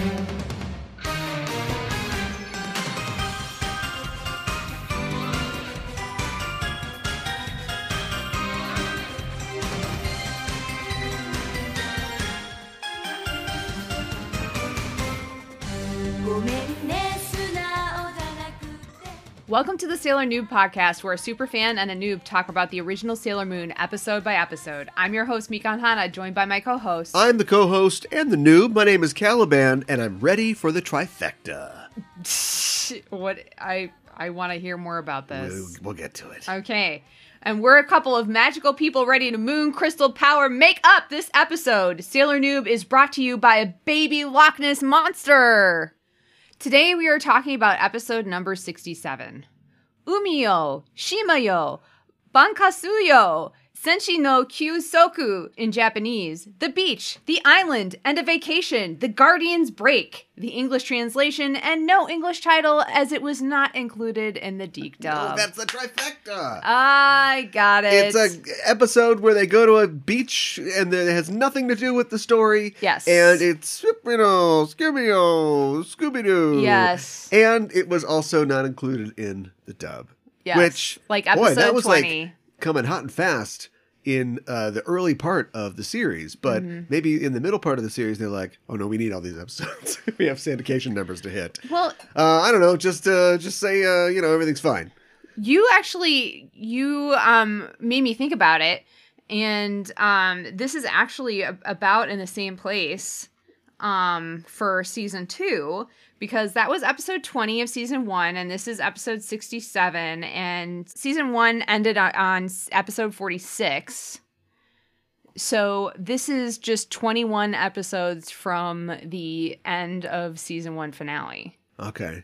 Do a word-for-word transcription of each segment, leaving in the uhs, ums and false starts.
Welcome to the Sailor Noob podcast, where a superfan and a noob talk about the original Sailor Moon episode by episode. I'm your host, Mikan Hana, joined by my co-host. I'm the co-host and the noob. My name is Caliban, and I'm ready for the trifecta. what I I want to hear more about this. We'll, we'll get to it. Okay. And we're a couple of magical people ready to moon crystal power make up this episode. Sailor Noob is brought to you by a baby Loch Ness monster. Today we are talking about episode number sixty-seven. Umiyo, Shimayo, Bankasuyo, Senshi no Kyusoku in Japanese. The beach, the island, and a vacation. The Guardian's Break. The English translation and no English title as it was not included in the Deke dub. No, that's the trifecta. I got it. It's an episode where they go to a beach and it has nothing to do with the story. Yes. And it's, you know, Scooby-Doo, Scooby-Doo. Yes. And it was also not included in the dub. Yes. Which, like episode boy, that was twenty. Like coming hot and fast in uh, the early part of the series. But mm-hmm. maybe in the middle part of the series, they're like, oh no, we need all these episodes. We have syndication numbers to hit. Well, uh, I don't know. Just uh, just say, uh, you know, everything's fine. You actually, you um, made me think about it. And um, this is actually a- about in the same place um, for season two. Because that was episode twenty of season one, and this is episode sixty-seven, and season one ended on, on episode forty-six. So this is just twenty-one episodes from the end of season one finale. Okay.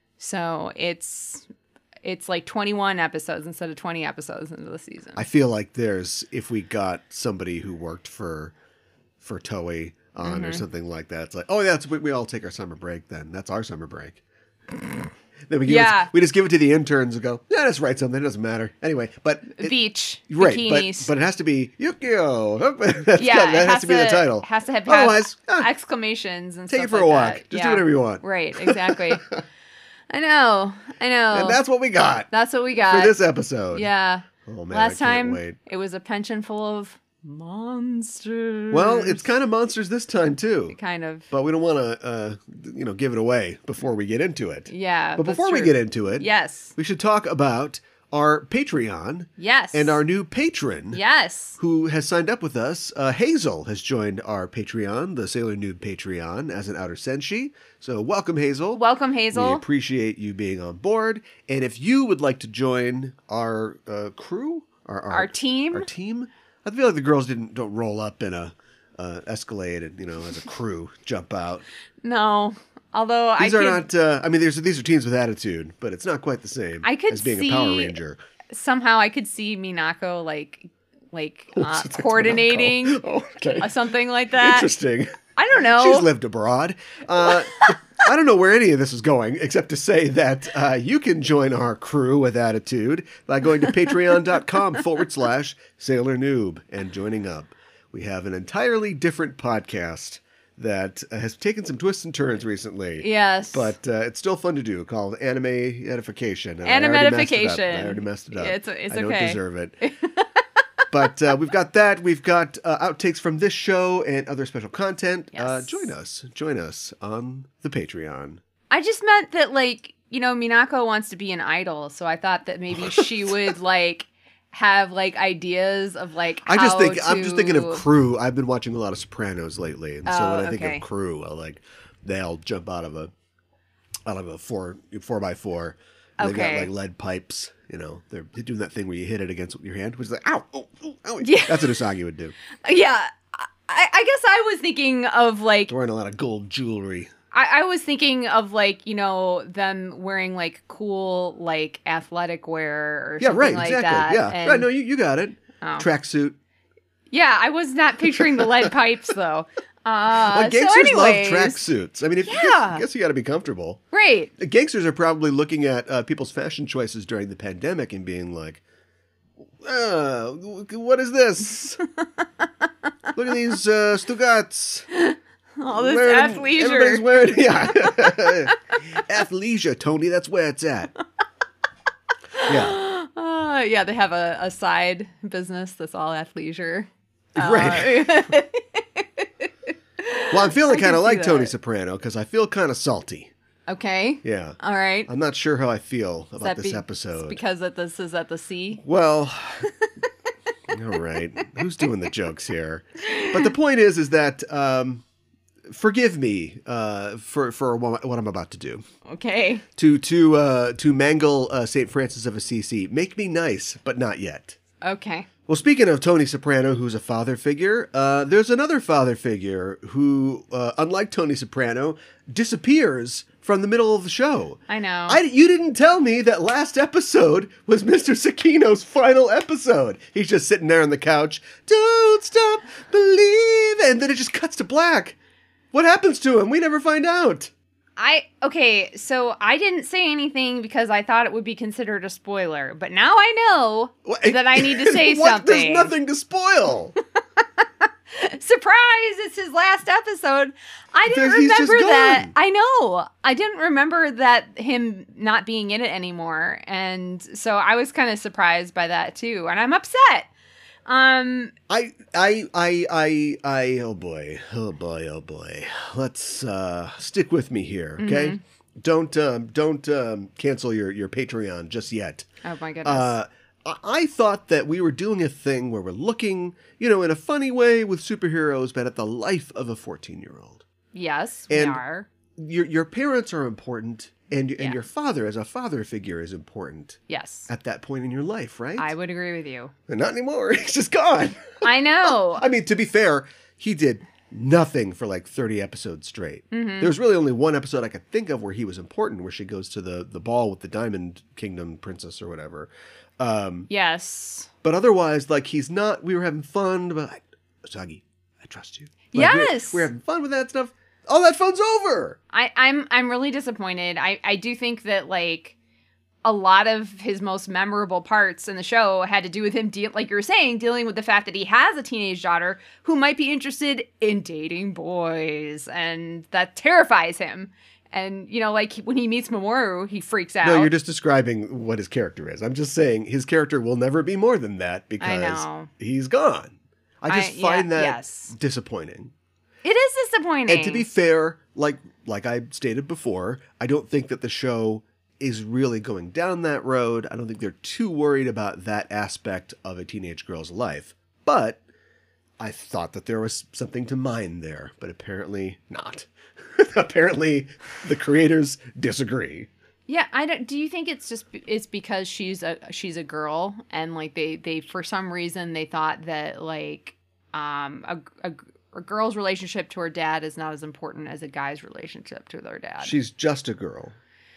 So it's it's like twenty-one episodes instead of twenty episodes into the season. I feel like there's, if we got somebody who worked for for Toei on mm-hmm. or something like that, it's like, oh, that's we, we all take our summer break then. That's our summer break. Then we give yeah. it, we just give it to the interns and go, yeah, let's write something. It doesn't matter. Anyway, but it, beach, right, bikinis. But, but it has to be Yukio. That's yeah, got, that has, has to be to, the title. It has to have, Otherwise, have uh, exclamations and take stuff it for like a walk. that. Just yeah. do whatever you want. Right, exactly. I know, I know. And that's what we got. That's what we got for this episode. Yeah. Oh man, Last I can't time wait. It was a pension full of monsters. Well, it's kind of monsters this time too. Kind of. But we don't want to, uh, you know, give it away before we get into it. Yeah. But before true. we get into it, yes, we should talk about our Patreon. Yes. And our new patron. Yes. Who has signed up with us. Uh, Hazel has joined our Patreon, the Sailor Noob Patreon, as an outer senshi. So welcome, Hazel. Welcome, Hazel. We appreciate you being on board. And if you would like to join our uh, crew, our, our our team, our team, I feel like the girls didn't don't roll up in a uh, Escalade and, you know, as a crew jump out. No. Although these I are could, not. Uh, I mean, these are these are teams with attitude, but it's not quite the same. I could as being see, a Power Ranger. Somehow, I could see Minako like like uh, coordinating oh, okay. uh, something like that. Interesting. I don't know. She's lived abroad. Uh, I don't know where any of this is going, except to say that uh, you can join our crew with attitude by going to patreon.com forward slash Sailor Noob and joining up. We have an entirely different podcast that uh, has taken some twists and turns recently. Yes. But uh, it's still fun to do, called Anime Edification. Anime Edification. I already messed it up. It's, it's I okay. don't deserve it. But uh, we've got that. We've got uh, outtakes from this show and other special content. Yes. Uh, join us. Join us on the Patreon. I just meant that, like, you know, Minako wants to be an idol, so I thought that maybe she would, like, have, like, ideas of, like, how I just think, to... I'm just thinking of crew. I've been watching a lot of Sopranos lately, and so Oh, when I think okay. of crew, I like, they all jump out of a, out of a four, four by four. And Okay. They got, like, lead pipes. You know, they're doing that thing where you hit it against your hand, which is like, ow, oh, oh, ow. Yeah. That's what Usagi would do. Yeah. I, I guess I was thinking of, like... They're wearing a lot of gold jewelry. I, I was thinking of, like, you know, them wearing, like, cool, like, athletic wear or Yeah, something right, like exactly. that. Yeah, And- right. No, you, you got it. Oh. Tracksuit. Yeah, I was not picturing the lead pipes, though. Uh, Well, gangsters so anyways, love tracksuits. I mean, if Yeah. you guess, I guess you got to be comfortable. Right. The gangsters are probably looking at uh, people's fashion choices during the pandemic and being like, uh, what is this? Look at these uh, Stugats. All this Wearing- athleisure. Everybody's wearing, yeah. Athleisure, Tony, that's where it's at. Yeah. Uh, yeah, they have a, a side business that's all athleisure. Right. Uh, Well, I'm feeling I can kind of see like Tony that. Soprano because I feel kind of salty. okay. Yeah. All right. I'm not sure how I feel Is about that this be- episode. because that this is at the sea? Well, all right. Who's doing the jokes here? But the point is, is that um, forgive me uh, for for what what I'm about to do. Okay. To to uh, to mangle uh, Saint Francis of Assisi. Make me nice, but not yet. Okay. Well, speaking of Tony Soprano, who's a father figure, uh, there's another father figure who, uh, unlike Tony Soprano, disappears from the middle of the show. I know. I, you didn't tell me that last episode was Mister Sakino's final episode. He's just sitting there on the couch. Don't stop believing. And then it just cuts to black. What happens to him? We never find out. I okay, so I didn't say anything because I thought it would be considered a spoiler, but now I know What- that I need to say what? something. There's nothing to spoil. Surprise! It's his last episode. I didn't There- he's just remember that. gone. I know. I didn't remember that him not being in it anymore, and so I was kind of surprised by that too, and I'm upset. Um. I, I, I, I, I, oh boy, oh boy, oh boy. Let's uh, stick with me here, okay? Mm-hmm. Don't, um, don't um, cancel your, your Patreon just yet. Oh my goodness. Uh, I, I thought that we were doing a thing where we're looking, you know, in a funny way with superheroes, but at the life of a fourteen-year-old. yes, we and- are. Your, your parents are important, and, and Yeah. your father as a father figure is important Yes, at that point in your life, right? I would agree with you. And not anymore. He's just gone. I know. I mean, to be fair, he did nothing for like thirty episodes straight. Mm-hmm. There was really only one episode I could think of where he was important, where she goes to the, the ball with the Diamond Kingdom princess or whatever. Um, Yes. but otherwise, like, he's not, we were having fun, but I, Usagi, I trust you. Like, we're- Yes. We're, having fun with that stuff. All that fun's over. I, I'm I'm really disappointed. I, I do think that like a lot of his most memorable parts in the show had to do with him, de- like you were saying, dealing with the fact that he has a teenage daughter who might be interested in dating boys, and that terrifies him. And you know, like when he meets Mamoru, he freaks out. No, you're just describing what his character is. I'm just saying his character will never be more than that because know. he's gone. I just I- find yeah, that yes. disappointing. It is disappointing. And to be fair, like like I stated before, I don't think that the show is really going down that road. I don't think they're too worried about that aspect of a teenage girl's life. But I thought that there was something to mine there, but apparently not. Apparently the creators disagree. Yeah, I don't. Do you think it's just it's because she's a she's a girl, and like they they for some reason they thought that like um a, a, a girl's relationship to her dad is not as important as a guy's relationship to their dad. She's just a girl.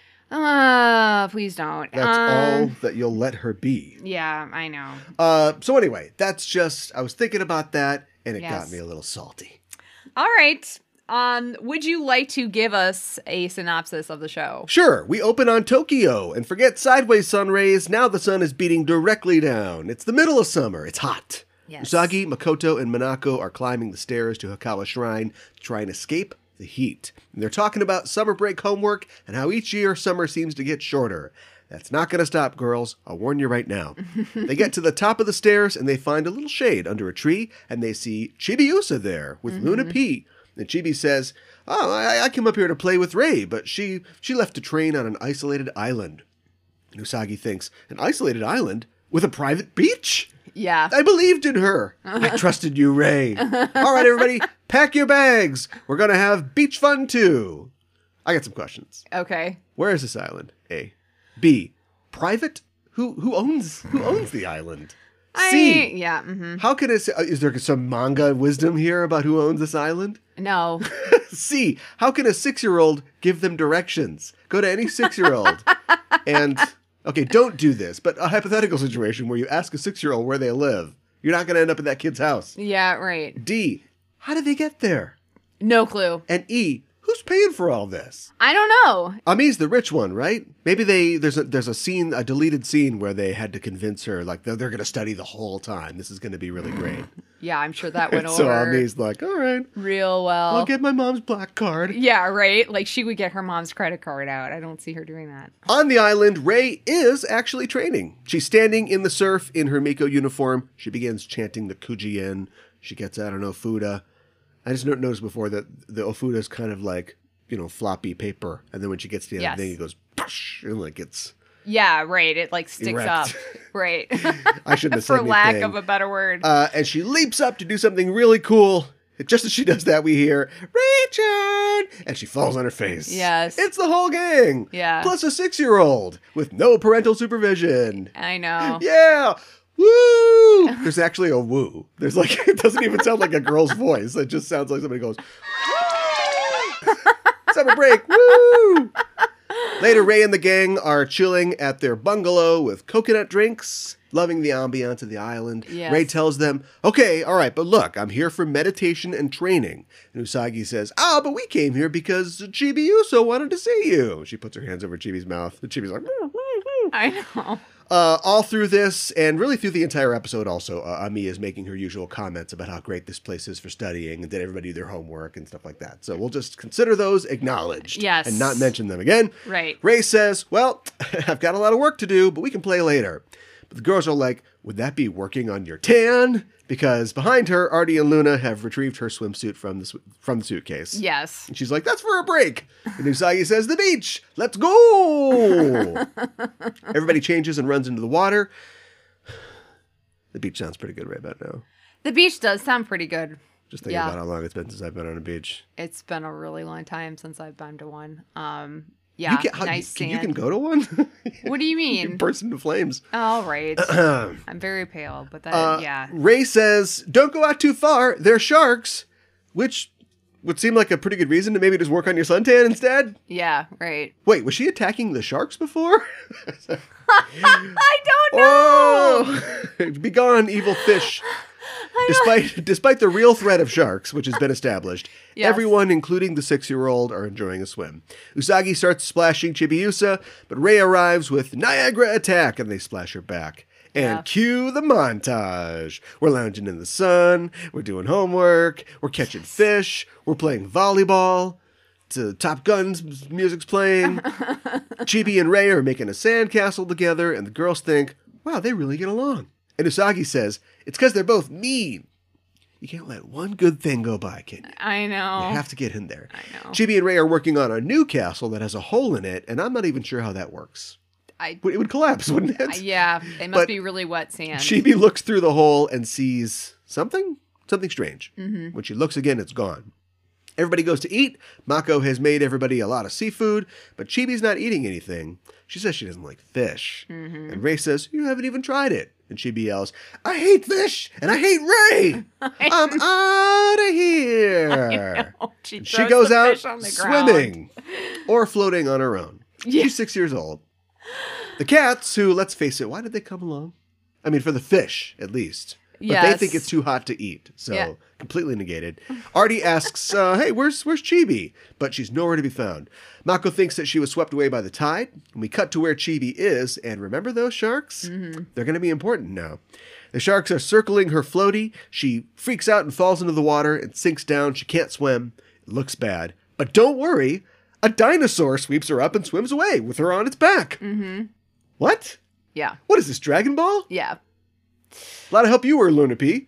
Uh, please don't. That's Um, all that you'll let her be. Yeah, I know. Uh, so anyway, that's just, I was thinking about that, and it Yes. got me a little salty. All right. Um, would you like to give us a synopsis of the show? Sure, we open on Tokyo, and forget sideways sun rays, now the sun is beating directly down. It's the middle of summer, it's hot. Yes. Usagi, Makoto, and Minako are climbing the stairs to Hikawa Shrine to try and escape the heat. And they're talking about summer break homework and how each year summer seems to get shorter. That's not going to stop, girls. I'll warn you right now. They get to the top of the stairs and they find a little shade under a tree, and they see Chibiusa there with Mm-hmm. Luna P. And Chibi says, "Oh, I, I came up here to play with Rei, but she she left to train on an isolated island." And Usagi thinks, "An isolated island with a private beach? Yeah. I believed in her. I trusted you, Ray. All right, everybody, pack your bags. We're going to have beach fun, too." I got some questions. Okay. Where is this island? A. B. Private? Who who owns who owns the island? I, C. yeah. Mm-hmm. How can it? Is there some manga wisdom here about who owns this island? No. C. How can a six-year-old give them directions? Go to any six-year-old and, okay, don't do this, but a hypothetical situation where you ask a six-year-old where they live. You're not going to end up in that kid's house. Yeah. Right. D. How did they get there? No clue. And E. Who's paying for all this? I don't know. Ami's the rich one, right? Maybe they there's a there's a scene, a deleted scene where they had to convince her like they're, they're going to study the whole time. This is going to be really great. Yeah, I'm sure that went so over Ami's like, all right, real well. I'll get my mom's black card. Yeah, right? Like she would get her mom's credit card out. I don't see her doing that. On the island, Rei is actually training. She's standing in the surf in her Miko uniform. She begins chanting the Kuji-in. She gets out an Ofuda. I just noticed before that the Ofuda is kind of like, you know, floppy paper. And then when she gets to the Yes. other thing, it goes, push, and like it's... Yeah, right. It like sticks Erect. up. Right. I shouldn't have said For lack anything. of a better word. Uh, and she leaps up to do something really cool. Just as she does that, we hear, Richard! And she falls on her face. Yes. It's the whole gang. Yeah. Plus a six-year-old with no parental supervision. I know. Yeah! Woo! There's actually a woo. There's like, it doesn't even sound like a girl's voice. It just sounds like somebody goes, summer break, woo! Later, Rei and the gang are chilling at their bungalow with coconut drinks, loving the ambiance of the island. Yes. Rei tells them, okay, all right, but look, I'm here for meditation and training. And Usagi says, ah, but we came here because Chibi Uso wanted to see you. She puts her hands over Chibi's mouth, and Chibi's like, "Meow, meow, meow." I know. Uh, all through this, and really through the entire episode also, uh, Ami is making her usual comments about how great this place is for studying and did everybody do their homework and stuff like that. So we'll just consider those acknowledged. Yes. And not mention them again. Right. Rei says, well, I've got a lot of work to do, but we can play later. But the girls are like, would that be working on your tan? Because behind her, Artie and Luna have retrieved her swimsuit from the, from the suitcase. Yes. And she's like, that's for a break. And Usagi says, the beach. Let's go. Everybody changes and runs into the water. The beach sounds pretty good right about now. The beach does sound pretty good. Just thinking Yeah. about how long it's been since I've been on a beach. It's been a really long time since I've been to one. Um, yeah, you can, how, nice you, sand. you can go to one? What do you You can mean? burst into flames. All right. I'm very pale, but that, Uh, yeah. Rei says, don't go out too far. They're sharks. Which would seem like a pretty good reason to maybe just work on your suntan instead. Yeah, right. Wait, was she attacking the sharks before? I don't know. Oh! Be gone, evil fish. Despite despite the real threat of sharks, which has been established, Yes. everyone, including the six-year-old, are enjoying a swim. Usagi starts splashing Chibiusa, but Rei arrives with Niagara Attack, and they splash her back. And Yeah. cue the montage. We're lounging in the sun. We're doing homework. We're catching fish. We're playing volleyball. To Top Gun's music's playing. Chibi and Rei are making a sandcastle together, and the girls think, wow, they really get along. And Usagi says, it's because they're both mean. You can't let one good thing go by, can you? I know. You have to get in there. I know. Chibi and Rei are working on a new castle that has a hole in it, and I'm not even sure how that works. I, It would collapse, wouldn't it? I- yeah, they must But be really wet sand. Chibi looks through the hole and sees something, something strange. Mm-hmm. When she looks again, it's gone. Everybody goes to eat. Mako has made everybody a lot of seafood, but Chibi's not eating anything. She says she doesn't like fish. Mm-hmm. And Rei says, you haven't even tried it. And Chibi yells, I hate fish, and I hate Rei. I'm out of here. She, She throws goes the out fish on the ground. swimming or floating on her own. Yeah. She's six years old. The cats, who, let's face it, why did they come along? I mean, for the fish, at least. But they Yes. think it's too hot to eat, so Yeah. completely negated. Artie asks, uh, hey, where's where's Chibi? But she's nowhere to be found. Mako thinks that she was swept away by the tide, and we cut to where Chibi is, and remember those sharks? Mm-hmm. They're going to be important now. The sharks are circling her floaty. She freaks out and falls into the water and sinks down. She can't swim. It looks bad. But don't worry, a dinosaur sweeps her up and swims away with her on its back. Mm-hmm. What? Yeah. What is this, Dragon Ball? Yeah. A lot of help you were, Luna P.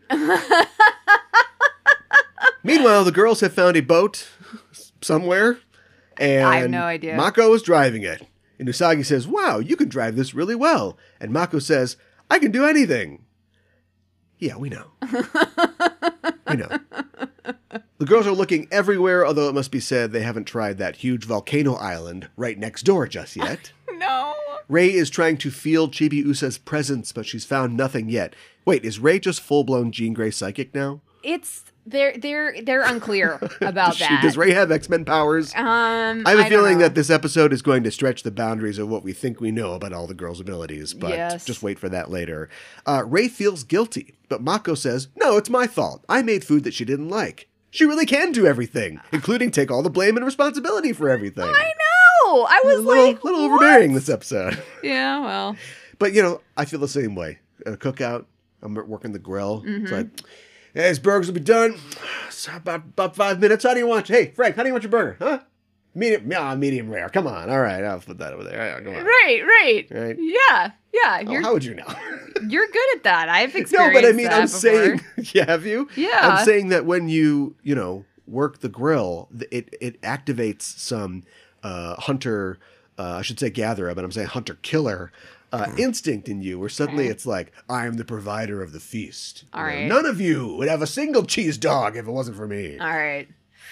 Meanwhile, the girls have found a boat somewhere, and I have no idea. Mako is driving it. And Usagi says, wow, you can drive this really well. And Mako says, I can do anything. Yeah, we know. we know. The girls are looking everywhere, although it must be said they haven't tried that huge volcano island right next door just yet. No. Rei is trying to feel Chibi Usa's presence, but she's found nothing yet. Wait, is Rei just full-blown Jean Grey psychic now? It's they're they're they're unclear about Does she- that. Does Rei have X-Men powers? um, I have a don't feeling know. that this episode is going to stretch the boundaries of what we think we know about all the girls' abilities, but Yes. just wait for that later. Uh, Rei feels guilty, but Mako says, no, it's my fault. I made food that she didn't like. She really can do everything, including take all the blame and responsibility for everything. I know. I was a little, like, little what? overbearing this episode. Yeah, well. But, you know, I feel the same way. At a cookout, I'm working the grill. Mm-hmm. It's like, hey, these burgers will be done. It's about, about five minutes. How do you want? Hey, Frank, how do you want your burger? Huh? Medium, yeah, medium rare. Come on. All right, I'll put that over there. Yeah, come on. Right, right. Right? Yeah, yeah. Oh, You're, how would you know? you're good at that. I've No, experienced but I mean, that I'm before. saying, yeah, have you? Yeah. I'm saying that when you, you know, work the grill, th- it it activates some uh, hunter, uh, I should say gatherer, but I'm saying hunter killer uh, instinct in you, where suddenly Okay. it's like, I am the provider of the feast. You All know, right. None of you would have a single cheese dog if it wasn't for me. All right.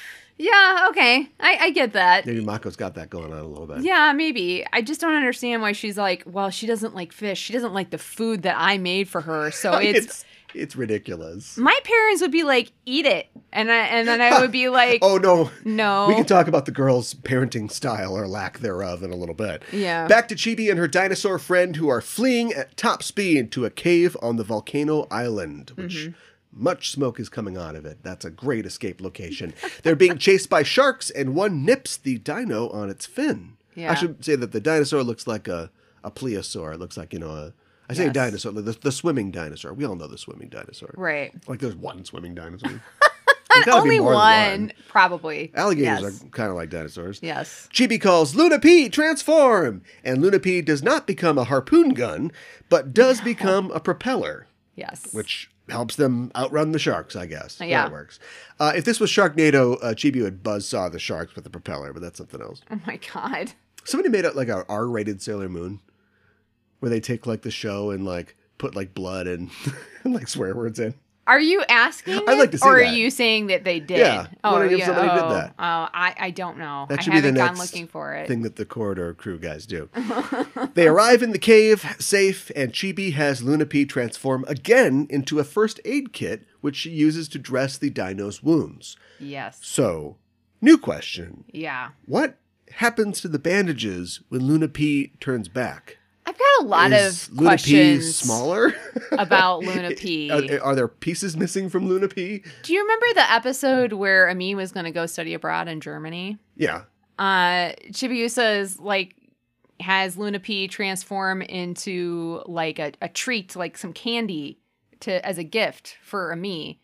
Yeah, okay. I, I get that. Maybe Mako's got that going on a little bit. Yeah, maybe. I just don't understand why she's like, well, she doesn't like fish. She doesn't like the food that I made for her. So it's, it's it's ridiculous. my parents would be like, eat it. And I, and then I would be like, Oh, no. no. We can talk about the girl's parenting style or lack thereof in a little bit. Yeah. Back to Chibi and her dinosaur friend who are fleeing at top speed to a cave on the volcano island, which Mm-hmm. much smoke is coming out of it. That's a great escape location. They're being chased by sharks, and one nips the dino on its fin. Yeah. I should say that the dinosaur looks like a, a plesiosaur. It looks like, you know, a... I say Yes. dinosaur, the, the swimming dinosaur. We all know the swimming dinosaur. Right. Like there's one swimming dinosaur. There's gotta be Only more than one, probably. Alligators Yes. are kind of like dinosaurs. Yes. Chibi calls Luna P transform, and Luna P does not become a harpoon gun, but does become a propeller, Yes. which helps them outrun the sharks, I guess. Yeah. That works. Uh, if this was Sharknado, uh, Chibi would buzzsaw the sharks with the propeller, but that's something else. Oh my God. Somebody made it like a R-rated Sailor Moon, where they take like the show and like put like blood and, and like swear words in. Are you asking? I'd like this, to see or that. are you saying that they did? Yeah, Oh, wondering if yeah. somebody did oh, that. Oh, I, I don't know. That I should be the haven't gone next looking for it. thing that the corridor crew guys do. They arrive in the cave, safe, and Chibi has Luna P transform again into a first aid kit, which she uses to dress the dino's wounds. Yes. So, new question. Yeah. What happens to the bandages when Luna P turns back? I've got a lot Is of Luna questions P smaller? about Luna P. Are, are there pieces missing from Luna P? Do you remember the episode where Ami was going to go study abroad in Germany? Yeah. Uh, Chibiusa is like has Luna P transform into like a, a treat, like some candy to as a gift for Ami.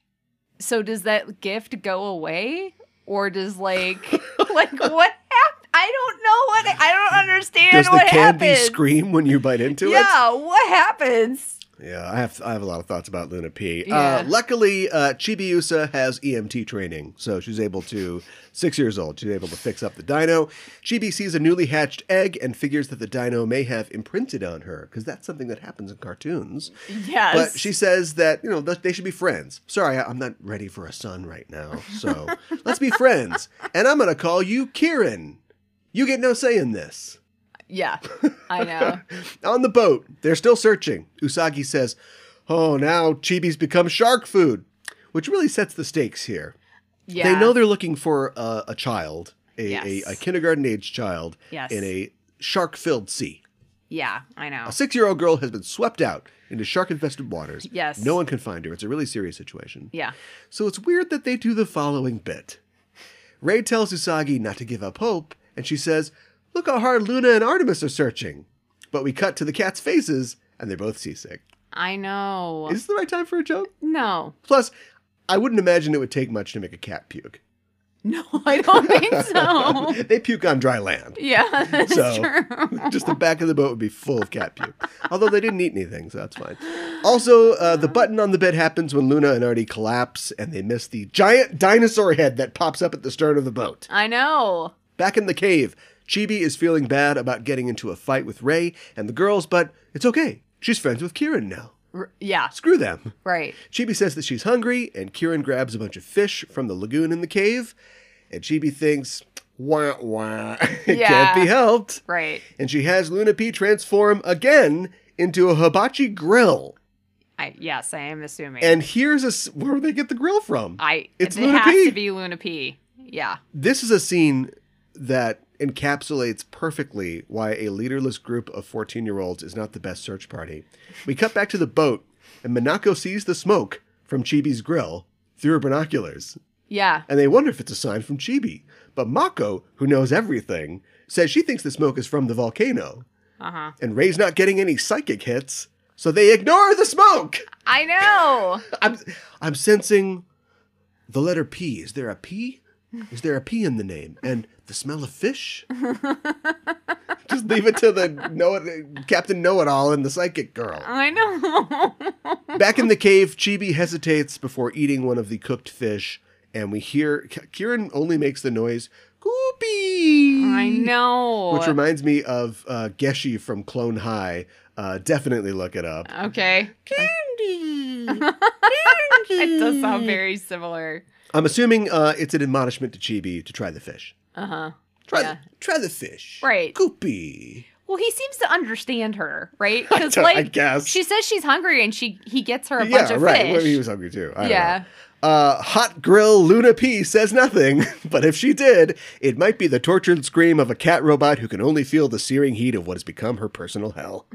So does that gift go away, or does like like what happened? I don't know what I don't understand. Does the what candy happens. scream when you bite into it? Yeah, what happens? Yeah, I have I have a lot of thoughts about Luna P. Yeah. Uh, luckily, uh, Chibiusa has E M T training, so she's able to, six years old, she's able to fix up the dino. Chibi sees a newly hatched egg and figures that the dino may have imprinted on her, because that's something that happens in cartoons. Yes. But she says that, you know, th- they should be friends. Sorry, I- I'm not ready for a son right now, so let's be friends. And I'm going to call you Kieran. You get no say in this. Yeah, I know. On the boat, they're still searching. Usagi says, oh, now Chibi's become shark food, which really sets the stakes here. Yeah. They know they're looking for a, a child, a, Yes. a, a kindergarten-age child Yes. in a shark-filled sea. Yeah, I know. A six-year-old girl has been swept out into shark-infested waters. Yes. No one can find her. It's a really serious situation. Yeah. So it's weird that they do the following bit. Ray tells Usagi not to give up hope, and she says, look how hard Luna and Artemis are searching. But we cut to the cats' faces, and they're both seasick. I know. Is this the right time for a joke? No. Plus, I wouldn't imagine it would take much to make a cat puke. No, I don't think so. They puke on dry land. Yeah, that's So, true. just the back of the boat would be full of cat puke. Although they didn't eat anything, so that's fine. Also, uh, the button on the bed happens when Luna and Artie collapse, and they miss the giant dinosaur head that pops up at the stern of the boat. I know. Back in the cave, Chibi is feeling bad about getting into a fight with Ray and the girls, but it's okay. She's friends with Kieran now. R- yeah, Screw them. right. Chibi says that she's hungry, and Kieran grabs a bunch of fish from the lagoon in the cave, and Chibi thinks, wah, wah, it Yeah. can't be helped. Right. And she has Luna P transform again into a hibachi grill. I yes, I am assuming. And here's a, s- where do they get the grill from? I it's it, Luna it has P. to be Luna P. Yeah. This is a scene that encapsulates perfectly why a leaderless group of fourteen-year-olds is not the best search party. We cut back to the boat, and Minako sees the smoke from Chibi's grill through her binoculars. Yeah. And they wonder if it's a sign from Chibi. But Mako, who knows everything, says she thinks the smoke is from the volcano. Uh-huh. And Ray's not getting any psychic hits, so they ignore the smoke. I know. I'm I'm sensing the letter P. Is there a P? Is there a P in the name? And the smell of fish? Just leave it to the know Captain Know-It-All and the psychic girl. I know. Back in the cave, Chibi hesitates before eating one of the cooked fish, and we hear Kieran only makes the noise, Goopy! I know. Which reminds me of uh, Geshi from Clone High. Uh, definitely look it up. Okay. Candy! It does sound very similar. I'm assuming uh, it's an admonishment to Chibi to try the fish. Uh-huh. Try, Yeah. the, try the fish. Right. Goopy. Well, he seems to understand her, right? Because, I like, guess. she says she's hungry and she he gets her a Yeah, bunch of right. fish. Well, he was hungry too. I don't Yeah. know. Uh, Hot Grill Luna P says nothing, but if she did, it might be the tortured scream of a cat robot who can only feel the searing heat of what has become her personal hell.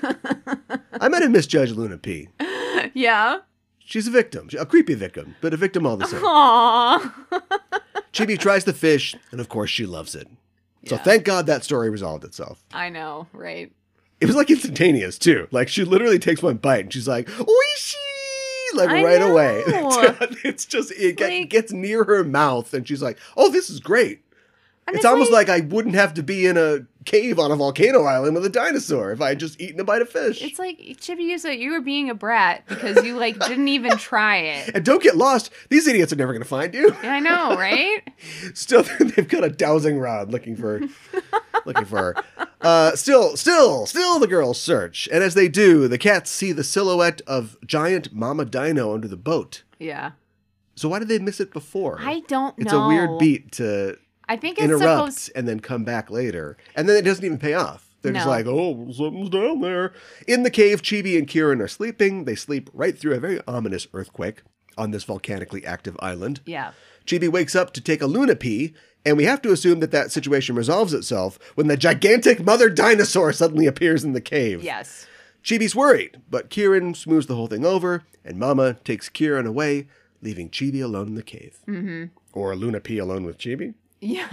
I might have misjudged Luna P. Yeah. She's a victim, a creepy victim, but a victim all the same. Aww. Chibi tries the fish, and of course she loves it. So Yeah. thank God that story resolved itself. I know, right? It was like instantaneous too. Like she literally takes one bite and she's like, "Oishi!" Like I right know. away. It's just it get, Like- gets near her mouth and she's like, "Oh, this is great." And It's almost like I wouldn't have to be in a cave on a volcano island with a dinosaur if I had just eaten a bite of fish. It's like, Chibi, you said you were being a brat because you, like, didn't even try it. And don't get lost. These idiots are never going to find you. I know, right? Still, they've got a dowsing rod looking for, looking for her. Uh, still, still, still, the girls search, and as they do, the cats see the silhouette of giant Mama Dino under the boat. Yeah. So why did they miss it before? I don't It's know. a weird beat to I think it's interrupt supposed... and then come back later, and then it doesn't even pay off. They're just No. like, "Oh, something's down there." In the cave, Chibi and Kieran are sleeping. They sleep right through a very ominous earthquake on this volcanically active island. Yeah. Chibi wakes up to take a Luna pee, and we have to assume that that situation resolves itself when the gigantic mother dinosaur suddenly appears in the cave. Yes. Chibi's worried, but Kieran smooths the whole thing over, and Mama takes Kieran away, leaving Chibi alone in the cave. Mm-hmm. Or Luna pee alone with Chibi. Yeah.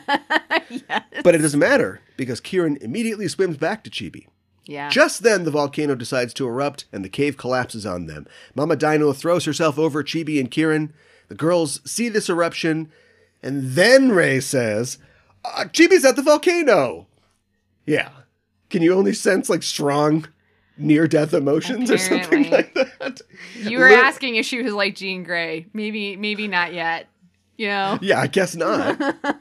Yes. But it doesn't matter, because Kieran immediately swims back to Chibi. Yeah. Just then, the volcano decides to erupt, and the cave collapses on them. Mama Dino throws herself over Chibi and Kieran. The girls see this eruption, and then Ray says, uh, Chibi's at the volcano! Yeah. Can you only sense, like, strong near-death emotions or something Apparently. like that? You were Li- asking if she was like Jean Grey. Maybe, maybe not yet. You know? Yeah, I guess not.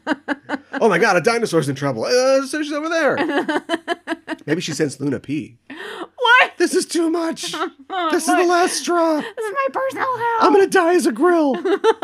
Oh my god, a dinosaur's in trouble. Uh, so she's over there. Maybe she sensed Luna pee. What? This is too much. This is the last straw. This is my personal hell. I'm gonna die as a grill.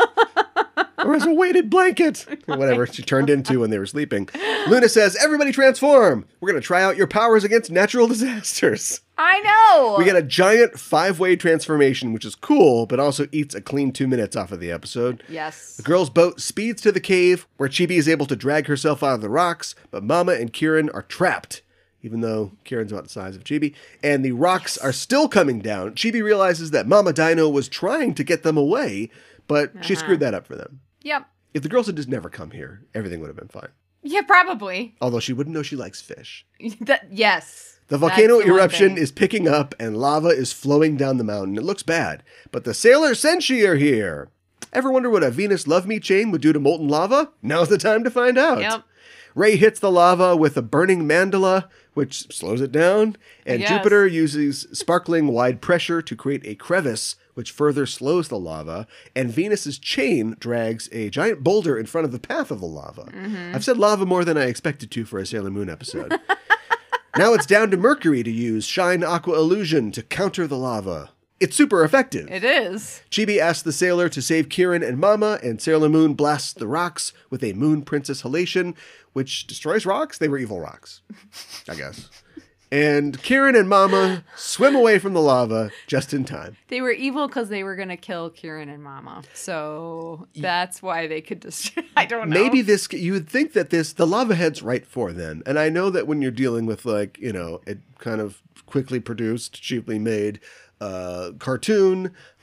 Or as a weighted blanket. Or whatever she turned into when they were sleeping. Luna says, everybody transform. We're gonna try out your powers against natural disasters. I know. We get a giant five-way transformation, which is cool, but also eats a clean two minutes off of the episode. Yes. The girls' boat speeds to the cave, where Chibi is able to drag herself out of the rocks, but Mama and Kieran are trapped, even though Kieran's about the size of Chibi, and the rocks are still coming down. Chibi realizes that Mama Dino was trying to get them away, but she Uh-huh. screwed that up for them. Yep. If the girls had just never come here, everything would have been fine. Yeah, probably. Although she wouldn't know she likes fish. That, yes. The volcano That's the one eruption thing. is picking up and lava is flowing down the mountain. It looks bad, but the Sailor Senshi are here. Ever wonder what a Venus Love Me chain would do to molten lava? Now's the time to find out. Yep. Ray hits the lava with a burning mandala, which slows it down, and Yes. Jupiter uses sparkling wide pressure to create a crevice, which further slows the lava, and Venus's chain drags a giant boulder in front of the path of the lava. Mm-hmm. I've said lava more than I expected to for a Sailor Moon episode. Now it's down to Mercury to use Shine Aqua Illusion to counter the lava. It's super effective. It is. Chibi asks the sailor to save Kieran and Mama, and Sailor Moon blasts the rocks with a Moon Princess Halation, which destroys rocks? They were evil rocks, I guess. And Kieran and Mama swim away from the lava just in time. They were evil because they were going to kill Kieran and Mama. So that's why they could just... I don't know. Maybe this, you would think that this, the lava head's right for them. And I know that when you're dealing with, like, you know, a kind of quickly produced, cheaply made uh, cartoon,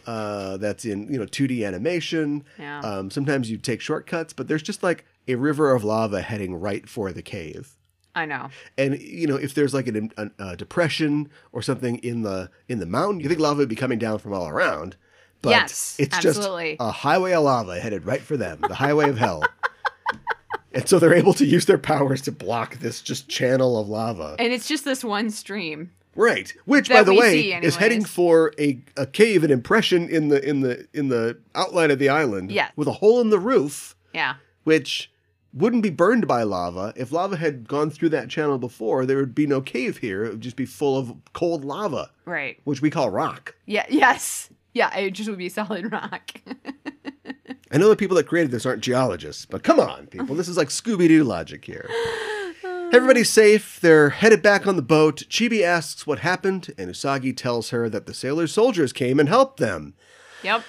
uh, that's in, you know, two D animation. Yeah. Um, sometimes you take shortcuts, but there's just like a river of lava heading right for the cave. I know. And, you know, if there's like an, an, a depression or something in the in the mountain, you think lava would be coming down from all around. But yes, it's absolutely. just a highway of lava headed right for them, the highway of hell. And so they're able to use their powers to block this just channel of lava. And it's just this one stream. Right. Which, that by the we way, see is heading anyways. for a, a cave, an impression in the in the in the outline of the island. Yes. With a hole in the roof, Yeah. which wouldn't be burned by lava. If lava had gone through that channel before, there would be no cave here. It would just be full of cold lava, Right. which we call rock. Yeah. Yes. Yeah. It just would be solid rock. I know the people that created this aren't geologists, but come on, people. This is like Scooby-Doo logic here. Everybody's safe. They're headed back on the boat. Chibi asks what happened, and Usagi tells her that the sailor soldiers came and helped them. Yep.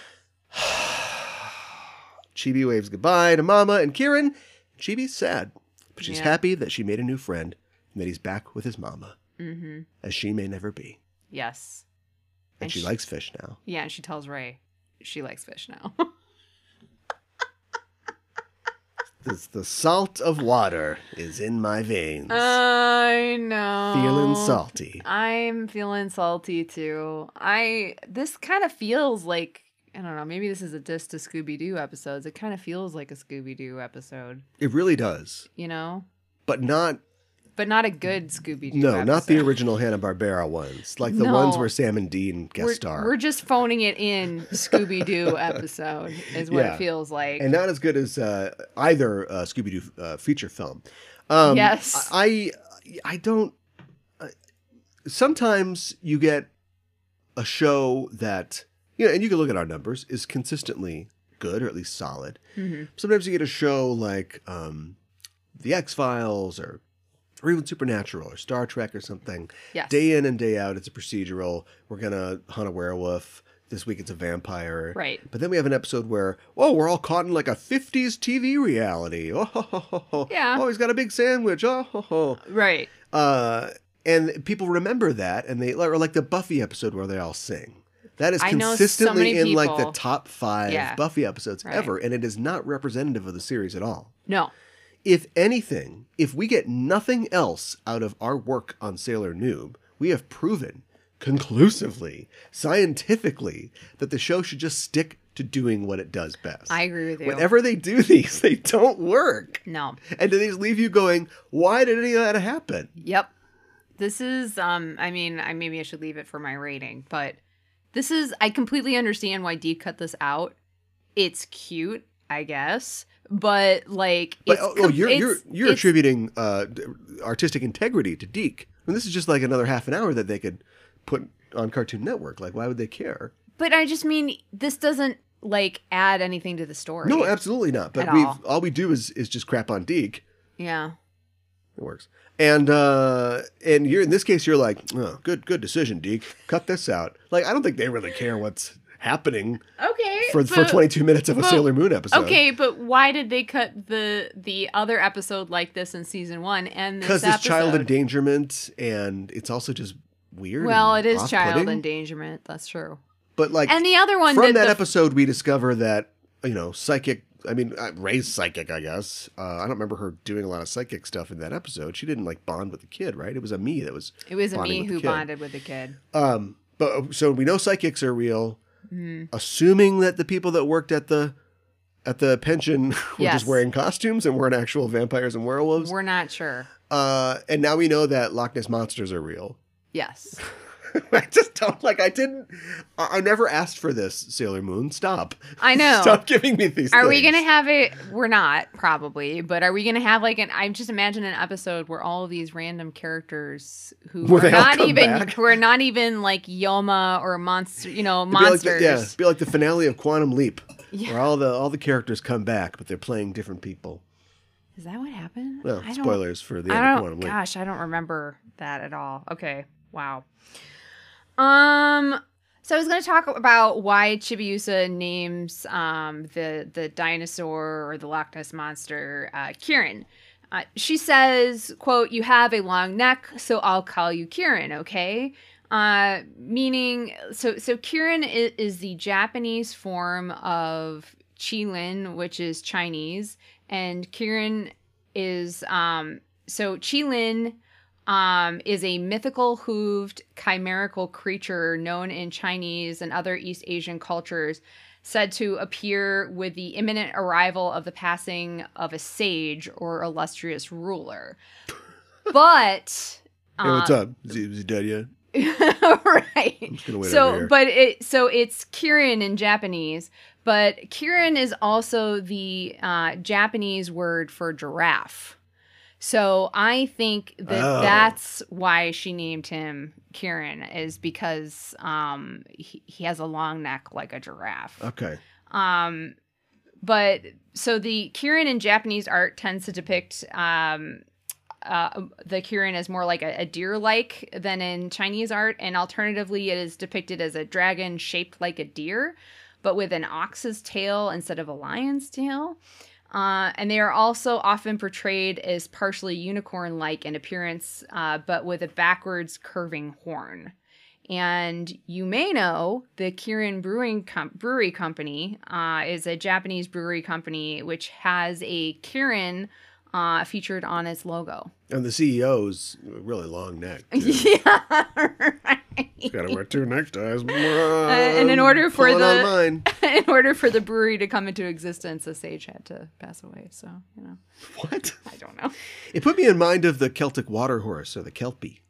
Chibi waves goodbye to Mama and Kieran. Chibi's sad, but she's Yeah. happy that she made a new friend and that he's back with his mama, Mm-hmm. as she may never be. Yes. And, And she sh- likes fish now. Yeah, and she tells Ray she likes fish now. It's the salt of water is in my veins. I know. Feeling salty. I'm feeling salty too. I this kind of feels like I don't know, maybe this is a diss to Scooby-Doo episodes. It kind of feels like a Scooby-Doo episode, It really does. you know? But not, But not a good Scooby-Doo no, episode. not the original Hanna-Barbera ones. Like the No. ones where Sam and Dean guest We're, star. we're just phoning it in Scooby-Doo episode is what Yeah. it feels like. And not as good as uh, either uh, Scooby-Doo uh, feature film. Um, Yes. I, I don't... Uh, sometimes you get a show that, you know, and you can look at our numbers, is consistently good or at least solid. Mm-hmm. Sometimes you get a show like um, The X-Files or, or even Supernatural or Star Trek or something. Yes. Day in and day out, it's a procedural. We're going to hunt a werewolf. This week it's a vampire. Right. But then we have an episode where, oh, we're all caught in like a fifties T V reality. Oh, ho, ho, ho, ho. Yeah. Oh, he's got a big sandwich. Oh, ho, ho. Right. Uh, and people remember that, and they or like the Buffy episode where they all sing. That is I know so consistently many in like the people- top five Yeah. Buffy episodes Right. ever, and it is not representative of the series at all. No. If anything, if we get nothing else out of our work on Sailor Noob, we have proven conclusively, scientifically, that the show should just stick to doing what it does best. I agree with you. Whenever they do these, they don't work. No. And do they just leave you going, why did any of that happen? Yep. This is um I mean, I maybe I should leave it for my rating, but this is I completely understand why Dee cut this out. It's cute, I guess, but like But it's oh, oh, com- you're you're it's- you're it's- attributing uh, d- artistic integrity to Deke. I mean, this is just like another half an hour that they could put on Cartoon Network. Like, why would they care? But I just mean this doesn't like add anything to the story. No, absolutely not. But At we all. all we do is is just crap on Deke. Yeah. It works. And uh, and you're in this case, you're like, oh, good good decision, Deke. Cut this out. Like, I don't think they really care what's happening Okay. for for twenty-two minutes of a but- Sailor Moon episode. Okay, but why did they cut the the other episode like this in season one and this Because it's child episode? endangerment, and it's also just weird. Well, and it is child off-putting. endangerment. That's true. But like, And the other one from did that the- episode, we discover that, you know, psychic. I mean, uh, Ray's psychic, I guess. Uh, I don't remember her doing a lot of psychic stuff in that episode. She didn't like bond with the kid, right? It was a me that was. It was bonding me with the who kid. bonded with the kid. Um, but so we know psychics are real. Mm-hmm. Assuming that the people that worked at the at the pension were Yes. just wearing costumes and weren't actual vampires and werewolves. We're not sure. Uh, and now we know that Loch Ness monsters are real. Yes. I just don't like. I didn't. I, I never asked for this, Sailor Moon. Stop. I know. Stop giving me these. Are we things. going to have it? We're not, probably. But are we going to have like an. I just imagine an episode where all of these random characters who Where are they all not come even. back? Who are not even like Yoma or monster. You know, It'd be like monsters. the, yeah, it'd be like the finale of Quantum Leap, Yeah. where all the all the characters come back, but they're playing different people. Is that what happened? Well, I don't- spoilers for the I end of don't. Quantum Leap. Gosh, I don't remember that at all. Okay. Wow. Um. So I was going to talk about why Chibiusa names um the the dinosaur or the Loch Ness monster uh, Kieran. Uh, she says, "quote You have a long neck, so I'll call you Kieran, okay?" Uh, meaning, so so Kirin is, is the Japanese form of Qilin, which is Chinese, and Kirin is um. So Qilin um is a mythical hooved chimerical creature known in Chinese and other East Asian cultures, said to appear with the imminent arrival of the passing of a sage or illustrious ruler. But Hey, what's up? Is he, is he dead yet? right. I'm just gonna wait over So, here. but it so it's Kirin in Japanese, but Kirin is also the uh, Japanese word for giraffe. So I think that Oh. that's why she named him Kirin, is because um, he, he has a long neck like a giraffe. Okay. Um, but so the Kirin in Japanese art tends to depict um, uh, the Kirin as more like a, a deer-like than in Chinese art, and alternatively, it is depicted as a dragon shaped like a deer, but with an ox's tail instead of a lion's tail. Uh, and they are also often portrayed as partially unicorn-like in appearance, uh, but with a backwards curving horn. And you may know the Kirin Brewing Com- Brewery Company uh, is a Japanese brewery company which has a Kirin uh, featured on its logo. And the C E O's a really long neck. too. Yeah, right. He's got to wear two neckties. Uh, and in order for pulling the- on mine. In order for the brewery to come into existence, a sage had to pass away. So, you know, What? I don't know. It put me in mind of the Celtic water horse, or the Kelpie,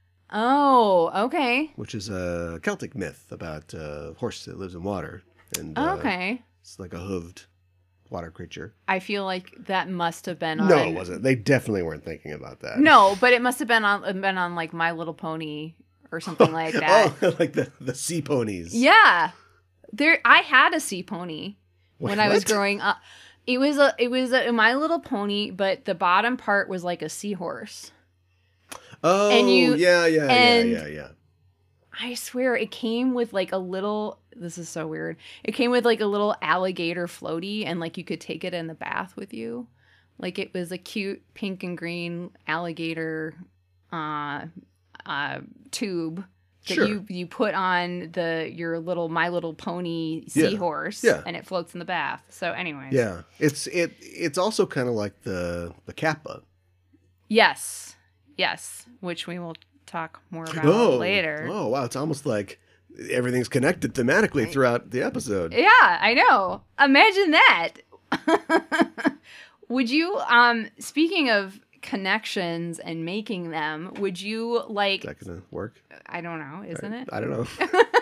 Oh, okay. which is a Celtic myth about a horse that lives in water. And uh, Okay. it's like a hooved water creature. I feel like that must have been on. No, it wasn't. They definitely weren't thinking about that. No, but it must have been on been on like My Little Pony or something like that. Oh, like the, the sea ponies. Yeah. There I had a sea pony when I was What? growing up. It was a it was a My Little Pony, but the bottom part was like a seahorse. Oh, And you- yeah, yeah, and- yeah, yeah, yeah. I swear it came with like a little this is so weird. It came with like a little alligator floaty, and like you could take it in the bath with you. Like it was a cute pink and green alligator uh uh tube that Sure. you you put on the your little My Little Pony Yeah. seahorse, Yeah. and it floats in the bath. So anyways. Yeah, it's it. It's also kind of like the the Kappa. Yes. Yes, which we will talk more about Oh, later. oh wow! It's almost like everything's connected thematically throughout the episode. Yeah, I know. Imagine that. Would you, um, speaking of connections and making them, would you like, Is that gonna work? I don't know, isn't it? I don't know.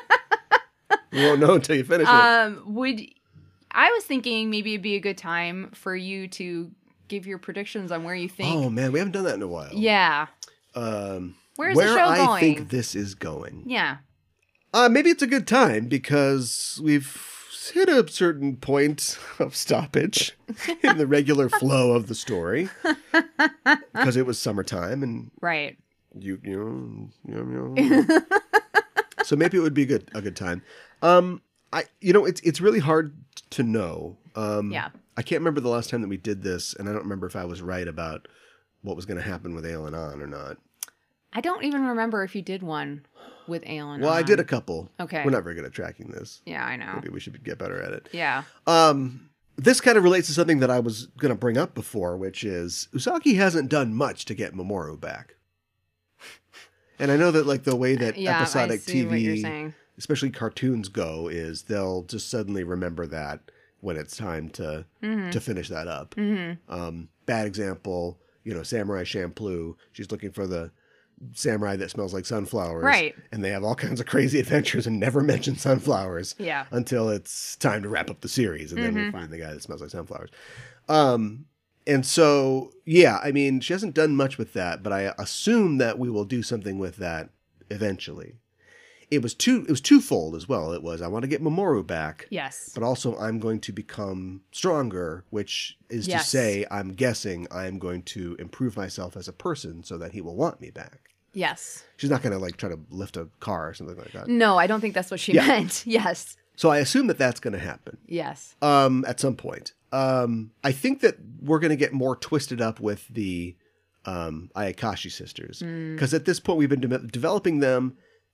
You won't know until you finish it. Um, would, I was thinking maybe it'd be a good time for you to give your predictions on where you think. Oh man, we haven't done that in a while. Yeah. Um, Where's the where show I going? think this is going. Yeah. Uh, maybe it's a good time because we've hit a certain point of stoppage in the regular flow of the story because it was summertime and Right. you you know, you know, you know. So maybe it would be a good a good time. Um, I you know it's it's really hard to know. Um, Yeah. I can't remember the last time that we did this, and I don't remember if I was right about what was going to happen with Aelin on or not. I don't even remember if you did one with Aelin. Well, I on. did a couple. Okay. We're not very good at tracking this. Yeah, I know. Maybe we should get better at it. Yeah. Um, this kind of relates to something that I was going to bring up before, which is Usagi hasn't done much to get Mamoru back. And I know that like the way that Yeah, episodic I see T what you're V, saying. especially cartoons, go is they'll just suddenly remember that when it's time to Mm-hmm. to finish that up. Mm-hmm. Um, bad example, you know, Samurai Champloo. She's looking for the samurai that smells like sunflowers. Right. And they have all kinds of crazy adventures and never mention sunflowers Yeah. until it's time to wrap up the series. And then Mm-hmm. we find the guy that smells like sunflowers. Um, and so, yeah, I mean, she hasn't done much with that, but I assume that we will do something with that eventually. It was two, it was twofold as well. It was, I want to get Mamoru back. Yes. But also, I'm going to become stronger, which is Yes. to say, I'm guessing I'm going to improve myself as a person so that he will want me back. Yes. She's not going to like try to lift a car or something like that. No, I don't think that's what she Yeah. meant. Yes. So I assume that that's going to happen Yes. um, at some point. Um, I think that we're going to get more twisted up with the um, Ayakashi sisters Mm. because at this point we've been de- developing them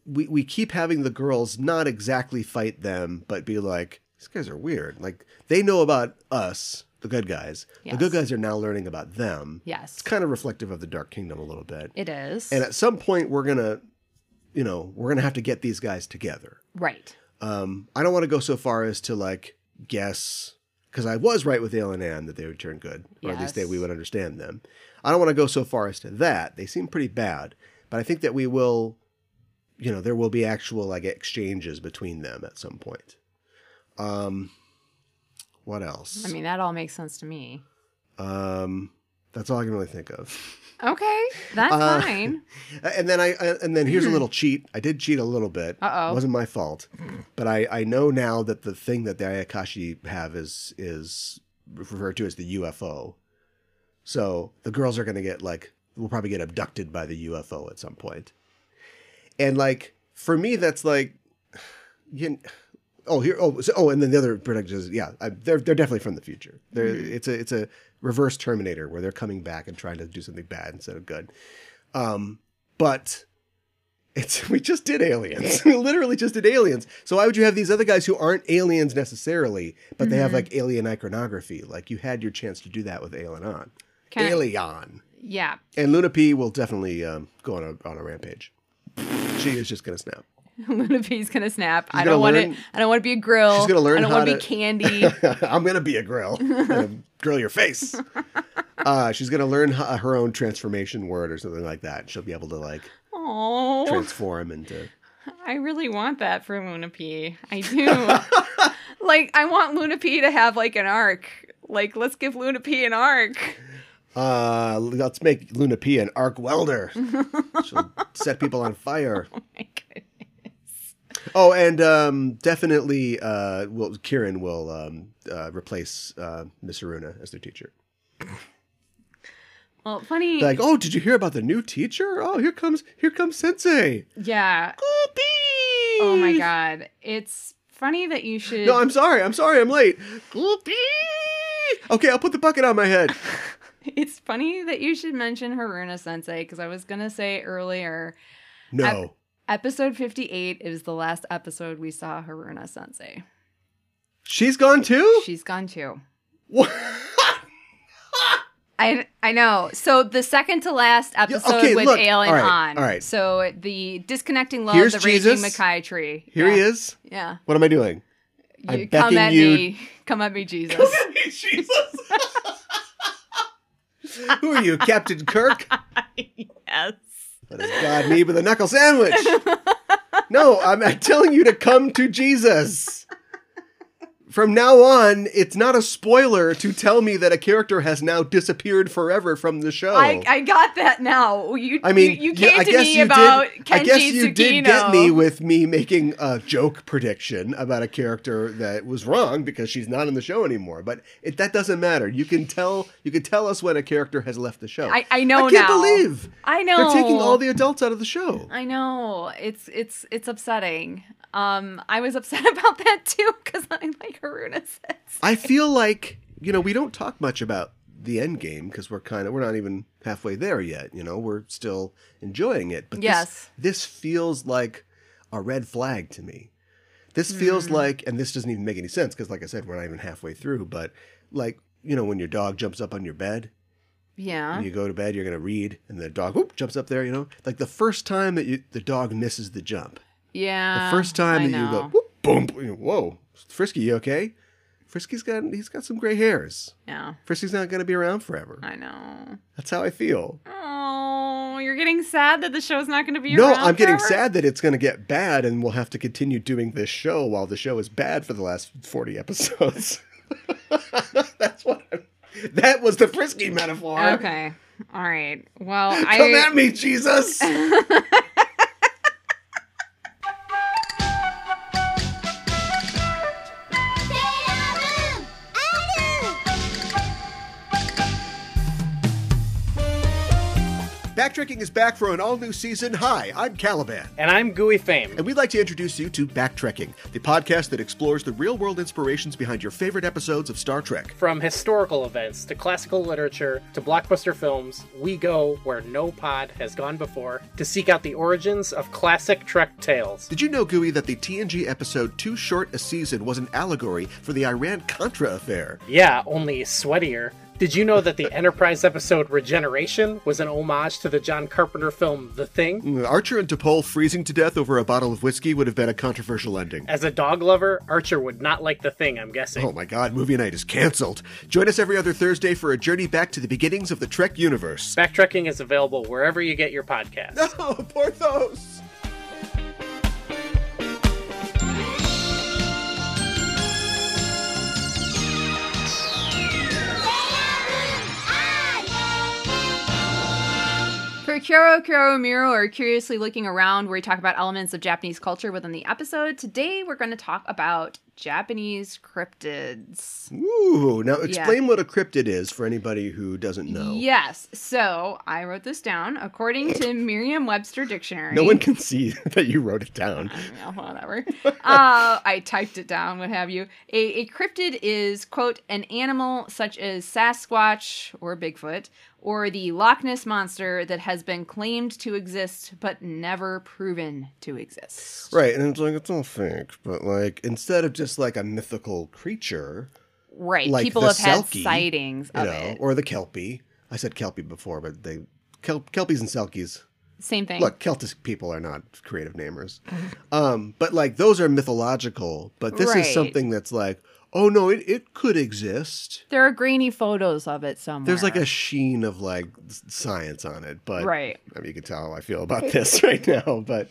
we, we keep having the girls not exactly fight them, but be like, these guys are weird. Like, they know about us, the good guys. Yes. The good guys are now learning about them. Yes. It's kind of reflective of the Dark Kingdom a little bit. It is. And at some point, we're going to, you know, we're going to have to get these guys together. Right. Um, I don't want to go so far as to, like, guess, because I was right with Ale and Anne that they would turn good, or at least they, Yes. we would understand them. I don't want to go so far as to that. They seem pretty bad, but I think that we will, you know, there will be actual, like, exchanges between them at some point. Um, what else? I mean, that all makes sense to me. Um, that's all I can really think of. Okay, that's Uh, fine. And then I, I- and then here's a little cheat. I did cheat a little bit. Uh-oh. It wasn't my fault, but I, I know now that the thing that the Ayakashi have is is referred to as the U F O. So the girls are going to get like, will probably get abducted by the U F O at some point. And like, for me, that's like, you, oh, here, oh, so, oh, and then the other production is, yeah, I, they're, they're definitely from the future. They're, Mm-hmm. it's a, it's a reverse Terminator where they're coming back and trying to do something bad instead of good. Um, but it's, we just did Aliens. We literally just did Aliens. So why would you have these other guys who aren't aliens necessarily, but they have like alien iconography? Like, you had your chance to do that with Alien on. Can I- Alien. Yeah. And Luna P will definitely um, go on a, on a rampage. She is just going to snap. Luna P's gonna snap. I gonna don't want learn- to. I don't want to be a grill. She's gonna learn I don't how want to to- be candy. I'm going to be a grill. I'm gonna grill your face. Uh, she's going to learn h- her own transformation word or something like that. She'll be able to like Oh, transform into... I really want that for Luna P. I do. Like, I want Luna P to have like an arc. Like, let's give Luna P an arc. Uh, let's make Luna P an arc welder. She'll set people on fire. Oh my goodness. Oh, and um, definitely, uh, will Kieran will um, uh, replace uh, Miss Aruna as their teacher. Well, funny. Like, oh, did you hear about the new teacher? Oh, here comes here comes Sensei. Yeah. Goopy! Oh my god. It's funny that you should. No, I'm sorry. I'm sorry. I'm late. Goopy! Okay, I'll put the bucket on my head. It's funny that you should mention Haruna Sensei because I was gonna say earlier. No. Ep- episode fifty-eight is the last episode we saw Haruna Sensei. She's gone too? She's gone too. What? I I know. So the second to last episode okay, with look. Aelin All right, on. all right. So the disconnecting love, Here's the Jesus. raging Makai tree. Here yeah. he is. Yeah. What am I doing? I'm You come becking at you- me. Come at me, Jesus. Jesus. Who are you, Captain Kirk? Yes. That is God me with a knuckle sandwich. No, I'm, I'm telling you to come to Jesus. From now on, it's not a spoiler to tell me that a character has now disappeared forever from the show. I, I got that now. You I mean, you, you yeah, came I to guess me you about did, Kenji I guess you Tsukino. did get me with me making a joke prediction about a character that was wrong because she's not in the show anymore. But it, that doesn't matter. You can tell you can tell us when a character has left the show. I, I know I can't now. believe I know. they're taking all the adults out of the show. I know. It's it's it's upsetting. Um, I was upset about that too because I like Haruna Sensei. I feel like, you know, we don't talk much about the end game because we're kind of, we're not even halfway there yet. You know, we're still enjoying it. But Yes. this, this feels like a red flag to me. This feels Mm. like, and this doesn't even make any sense because, like I said, we're not even halfway through. But like, you know, when your dog jumps up on your bed, Yeah. when you go to bed, you're going to read, and the dog whoop, jumps up there, you know? Like the first time that you, the dog misses the jump. Yeah. The first time I that you go, know. whoop, boom, boom, whoa, Frisky, you okay? Frisky's got, he's got some gray hairs. Yeah. Frisky's not going to be around forever. I know. That's how I feel. Oh, you're getting sad that the show's not going to be No, around I'm getting forever? sad that it's going to get bad and we'll have to continue doing this show while the show is bad for the last forty episodes. That's what I'm, that was the Frisky metaphor. Okay. All right. Well, Come I at me, Jesus. Backtracking is back for an all-new season. Hi, I'm Caliban. And I'm Gooey Fame. And we'd like to introduce you to Backtracking, the podcast that explores the real-world inspirations behind your favorite episodes of Star Trek. From historical events to classical literature to blockbuster films, we go where no pod has gone before to seek out the origins of classic Trek tales. Did you know, Gooey, that the T N G episode Too Short a Season was an allegory for the Iran-Contra affair? Yeah, only sweatier. Did you know that the Enterprise episode Regeneration was an homage to the John Carpenter film The Thing? Archer and T'Pol freezing to death over a bottle of whiskey would have been a controversial ending. As a dog lover, Archer would not like The Thing, I'm guessing. Oh my god, movie night is canceled. Join us every other Thursday for a journey back to the beginnings of the Trek universe. Backtracking is available wherever you get your podcasts. No, Porthos! For Kyoro Kyoro Miro, or Curiously Looking Around, where we talk about elements of Japanese culture within the episode, today we're going to talk about Japanese cryptids. Ooh, now explain Yeah. what a cryptid is for anybody who doesn't know. Yes, so I wrote this down. According to Merriam-Webster Dictionary. No one can see that you wrote it down. Yeah, whatever. uh, I typed it down, what have you. A, a cryptid is, quote, an animal such as Sasquatch or Bigfoot, or the Loch Ness Monster that has been claimed to exist but never proven to exist. Right, and it's like, it's all fake, but like, instead of just like a mythical creature, Right, like people the have had Selkie, sightings you of know, it. or the Kelpie. I said Kelpie before, but they, Kel, Kelpies and Selkies. Same thing. Look, Celtic people are not creative namers. Um, but like, those are mythological, but this Right. is something that's like, oh no, it, it could exist. There are grainy photos of it somewhere. There's like a sheen of like s- science on it, but Right. I mean, you can tell how I feel about this right now, but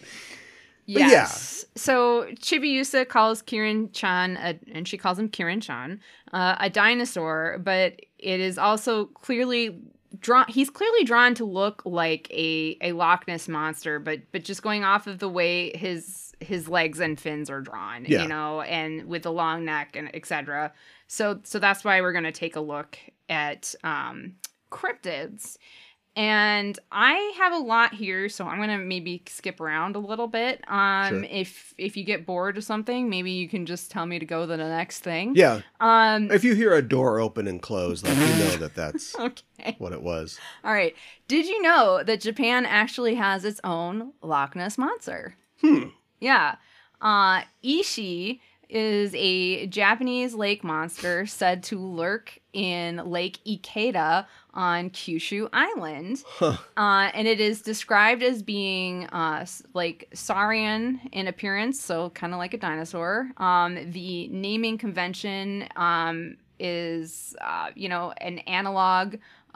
Yes. So Chibiusa calls Kirin Chan, a, and she calls him Kirin Chan, uh, a dinosaur, but it is also clearly drawn. He's clearly drawn to look like a, a Loch Ness monster, but but just going off of the way his his legs and fins are drawn, Yeah. you know, and with the long neck and et cetera. So so that's why we're going to take a look at um, cryptids. And I have a lot here, so I'm gonna maybe skip around a little bit. Um, Sure. if if you get bored of something, maybe you can just tell me to go to the next thing. yeah. Um. If you hear a door open and close, like, you know that that's Okay. what it was. All right. Did you know that Japan actually has its own Loch Ness monster? Hmm. Yeah. Uh, Ishi is a Japanese lake monster said to lurk in Lake Ikeda on Kyushu Island. Huh. Uh, and it is described as being uh, s- like saurian in appearance, so kind of like a dinosaur. Um, the naming convention um, is, uh, you know, an analog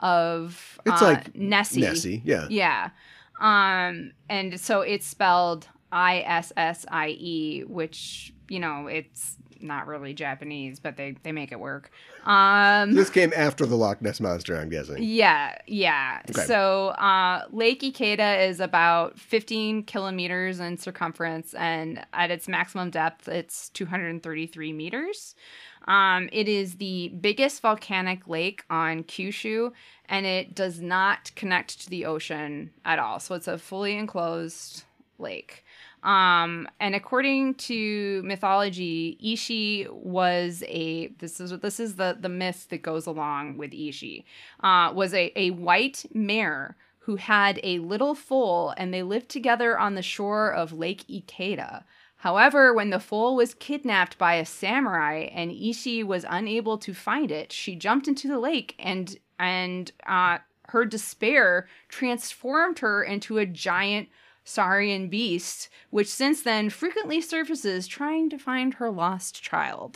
of It's uh, like Nessie. Nessie, yeah. Yeah. Um, and so it's spelled I S S I E, which, you know, it's not really Japanese, but they, they make it work. Um, This came after the Loch Ness Monster, I'm guessing. yeah, yeah. Okay. So uh, Lake Ikeda is about fifteen kilometers in circumference, and at its maximum depth, it's two hundred thirty-three meters. Um, it is the biggest volcanic lake on Kyushu, and it does not connect to the ocean at all. So it's a fully enclosed lake. Um, and according to mythology, Ishi was a this is this is the the myth that goes along with Ishi. Uh, was a a white mare who had a little foal, and they lived together on the shore of Lake Ikeda. However, when the foal was kidnapped by a samurai and Ishi was unable to find it, she jumped into the lake, and and uh, her despair transformed her into a giant saurian beast, which since then frequently surfaces trying to find her lost child.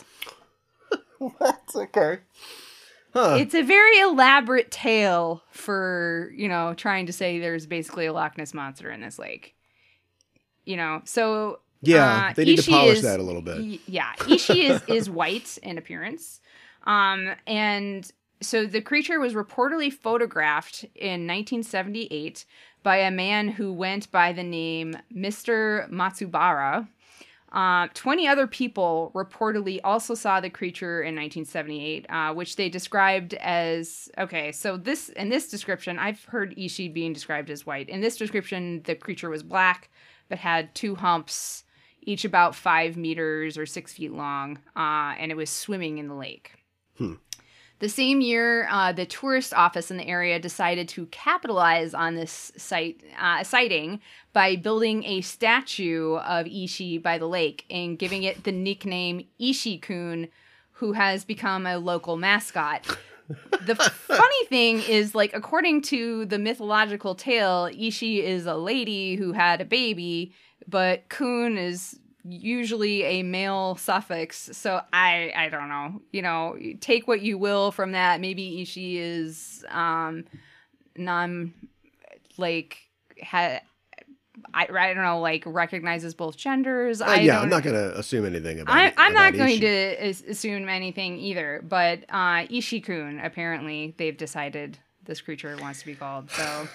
What? Okay. Huh. It's a very elaborate tale for, you know, trying to say there's basically a Loch Ness monster in this lake. You know, so Yeah, uh, they need Ishi to polish is- that a little bit. y- Yeah, Ishi is is white in appearance, um, and so the creature was reportedly photographed in nineteen seventy-eight by a man who went by the name Mister Matsubara. Uh, twenty other people reportedly also saw the creature in nineteen seventy-eight, uh, which they described as, okay, so this, in this description, I've heard Ishi being described as white. In this description, the creature was black, but had two humps, each about five meters or six feet long, uh, and it was swimming in the lake. Hmm. The same year, uh, the tourist office in the area decided to capitalize on this site uh, sighting by building a statue of Ishi by the lake and giving it the nickname Ishi-kun, who has become a local mascot. The funny thing is, like, according to the mythological tale, Ishi is a lady who had a baby, but kun is usually a male suffix, so I I don't know. You know, take what you will from that. Maybe Ishi is um non like ha I, I don't know, like recognizes both genders. Uh, I yeah, don't, I'm not going to assume anything about I, it. I'm not about going Ishi. to as- assume anything either. But uh, Ishi-kun, apparently, they've decided this creature wants to be called. So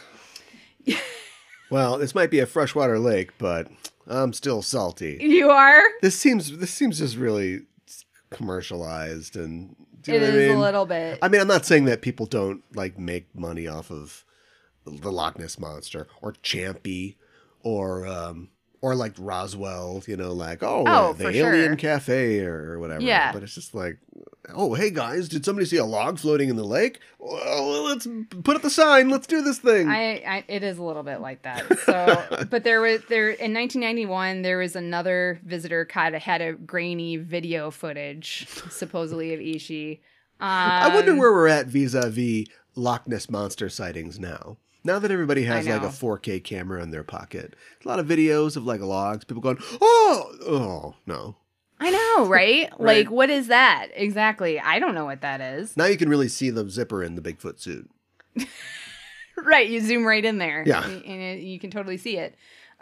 Well, this might be a freshwater lake, but I'm still salty. you are. This seems this seems just really commercialized, and do you It know what is I mean? a little bit. I mean, I'm not saying that people don't like make money off of the Loch Ness monster or Champy or um or like Roswell, you know, like oh, Oh, the for Alien sure. Cafe or whatever. Yeah. But it's just like, oh, hey guys, did somebody see a log floating in the lake? Well, let's put up the sign. Let's do this thing. I, I it is a little bit like that. So, but there was there in nineteen ninety-one there was another visitor caught had a grainy video footage supposedly of Ishi. Um, I wonder where we're at vis-a-vis Loch Ness monster sightings now. Now that everybody has I like know. a four K camera in their pocket, a lot of videos of like logs, people going, oh, oh, no. I know, right? Right. Like, what is that exactly? I don't know what that is. Now you can really see the zipper in the Bigfoot suit. Right, you zoom right in there. Yeah. and, and it, you can totally see it.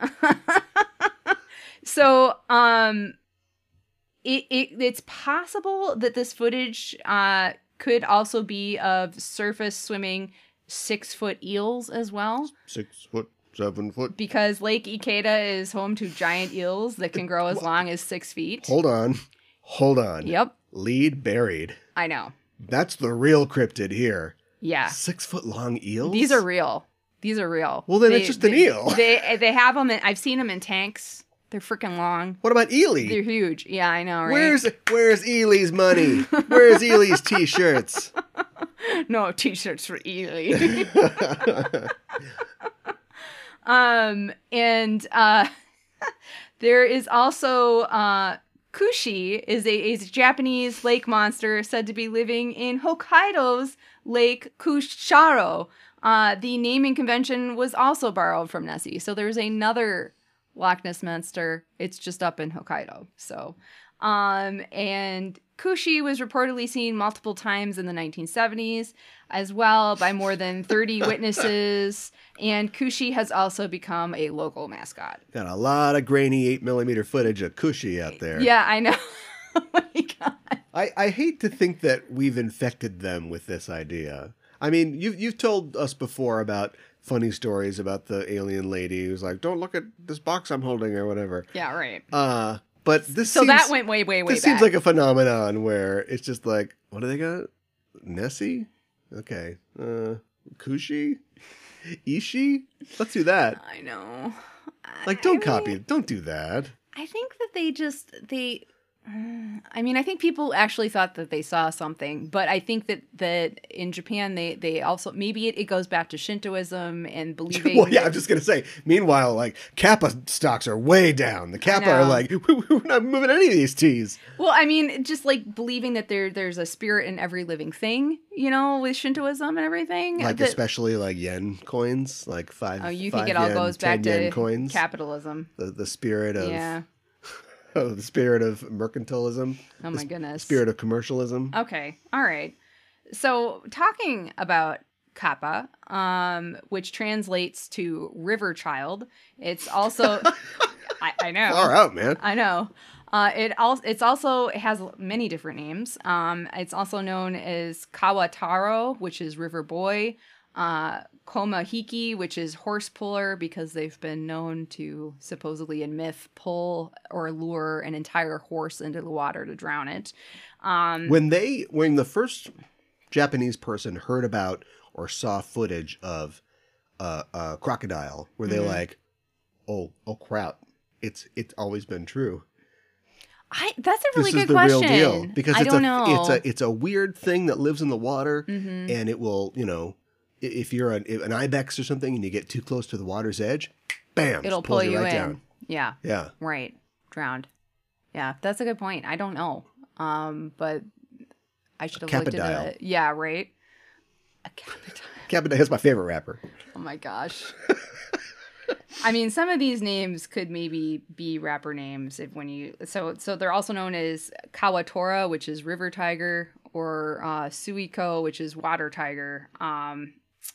So, um, it, it it's possible that this footage uh could also be of surface swimming six foot eels as well, Six foot, seven foot. because Lake Ikeda is home to giant eels that can grow as long as six feet. Hold on. Hold on. Yep, Lead buried. I know. That's the real cryptid here. Yeah, Six foot long eels? these are real. These are real. Well, then it's just an they, eel. They they have them. In, I've seen them in tanks. They're freaking long. What about Ely? They're huge. Yeah, I know, right? Where's Where's Ely's money? Where's Ely's t-shirts? no t-shirts for Ely? um, and uh, there is also uh, Kushi is a, is a Japanese lake monster said to be living in Hokkaido's Lake Kusharo. Uh, the naming convention was also borrowed from Nessie. So there's another Loch Ness monster. It's just up in Hokkaido. So, um, and Kushi was reportedly seen multiple times in the nineteen seventies as well by more than thirty witnesses. And Kushi has also become a local mascot. Got a lot of grainy eight millimeter footage of Cushy out there. Yeah, I know. Oh my God. I, I hate to think that we've infected them with this idea. I mean, you've, you've told us before about funny stories about the alien lady who's like, don't look at this box I'm holding or whatever. Yeah, right. Uh, but this So seems, that went way, way, way this back. seems like a phenomenon where it's just like, what do they got? Nessie? Okay. Uh, Kushi? Ishi? Let's do that. I know. Like, don't I copy mean, it. Don't do that. I think that they just they I mean, I think people actually thought that they saw something, but I think that, that in Japan they, they also maybe it, it goes back to Shintoism and believing. Well, yeah, that- I'm just gonna say. Meanwhile, like Kappa stocks are way down. The Kappa are know. like, we're not moving any of these T's. Well, I mean, just like believing that there there's a spirit in every living thing, you know, with Shintoism and everything. Like that- especially like yen coins, like five. oh, you five think it all yen, goes ten back yen to coins. capitalism? The the spirit of Yeah. oh, the spirit of mercantilism. Oh my goodness. Spirit of commercialism. Okay. All right. So talking about Kappa, um, which translates to river child, it's also I, I know. Far out, man. I know. Uh, it also it's also it has many different names. Um, it's also known as Kawataro, which is river boy, uh, Komahiki, which is horse puller, because they've been known to supposedly in myth pull or lure an entire horse into the water to drown it. Um, when they, when the first Japanese person heard about or saw footage of uh, a crocodile, were they mm-hmm. like, "Oh, oh crap! It's it's always been true." I, that's a really this good question. This is the real deal because I it's don't a know. it's a it's a weird thing that lives in the water, mm-hmm. and it will, you know, if you're an, an ibex or something and you get too close to the water's edge, bam, it'll pull you, you right in. down. Yeah, yeah, right, drowned. Yeah, that's a good point. I don't know, um, but I should have looked into it. Yeah, right. A capodile. Capodile is my favorite rapper. Oh my gosh. I mean, some of these names could maybe be rapper names if when you so so they're also known as Kawatora, which is river tiger, or uh, Suiko, which is water tiger. Um,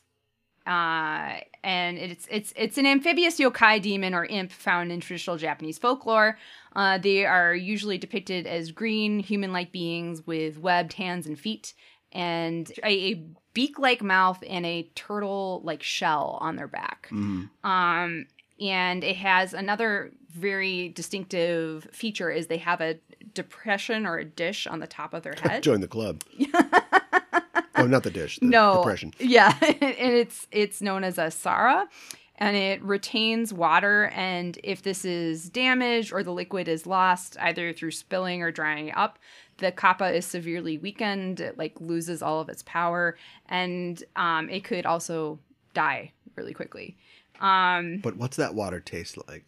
uh, and it's it's it's an amphibious yokai demon or imp found in traditional Japanese folklore. Uh, they are usually depicted as green, human-like beings with webbed hands and feet, and a, a beak-like mouth and a turtle-like shell on their back. Mm. Um, and it has another very distinctive feature is they have a depression or a dish on the top of their head. Join the club. Oh, not the dish. The no. depression. Yeah. And it's it's known as a Sara. And it retains water, and if this is damaged or the liquid is lost, either through spilling or drying up, the kappa is severely weakened. It like loses all of its power, and um, it could also die really quickly. Um, but what's that water taste like?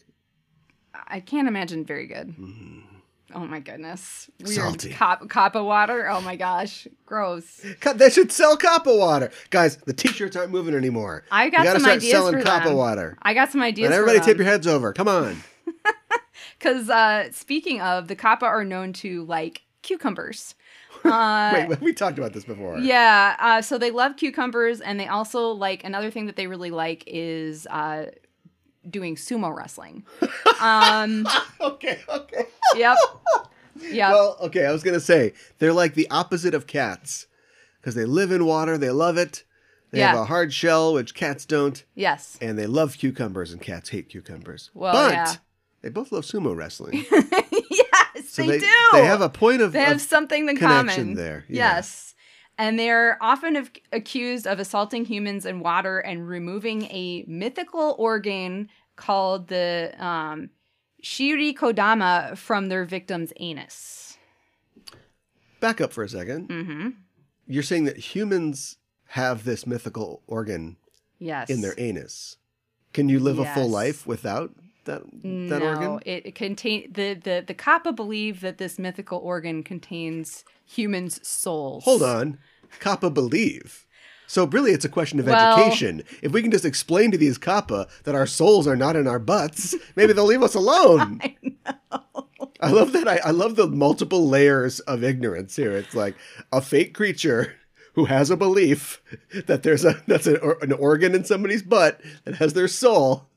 I can't imagine very good. Mm. Oh my goodness. Weird. Salty. Kap- kappa water? Oh my gosh. Gross. They should sell Kappa water. Guys, the t-shirts aren't moving anymore. I got you gotta some start ideas selling for Kappa them. water. I got some ideas and for everybody them. tip your heads over. Come on. Because uh, speaking of, the kappa are known to like cucumbers. Uh, Wait, we talked about this before. Yeah. Uh, so they love cucumbers, and they also like, another thing that they really like is uh, doing sumo wrestling. Um, okay, okay. Yep. Yeah. Well, okay, I was going to say, they're like the opposite of cats. Because they live in water, they love it. They yeah. have a hard shell, which cats don't. Yes. And they love cucumbers, and cats hate cucumbers. Well, but yeah. they both love sumo wrestling. Yes, so they, they do. They have a point of They have of something in connection common. there. Yeah. Yes. And they're often av- accused of assaulting humans in water and removing a mythical organ called the... Um, Shirikodama from their victim's anus. Back up for a second. Mm-hmm. You're saying that humans have this mythical organ yes. in their anus. Can you live yes. a full life without that that no, organ? it, it contain the, the the kappa believe that this mythical organ contains humans' souls. Hold on. Kappa believe. So really, it's a question of well, education. If we can just explain to these kappa that our souls are not in our butts, maybe they'll leave us alone. I know. I love that. I, I love the multiple layers of ignorance here. It's like a fake creature who has a belief that there's a that's an, or, an organ in somebody's butt that has their soul.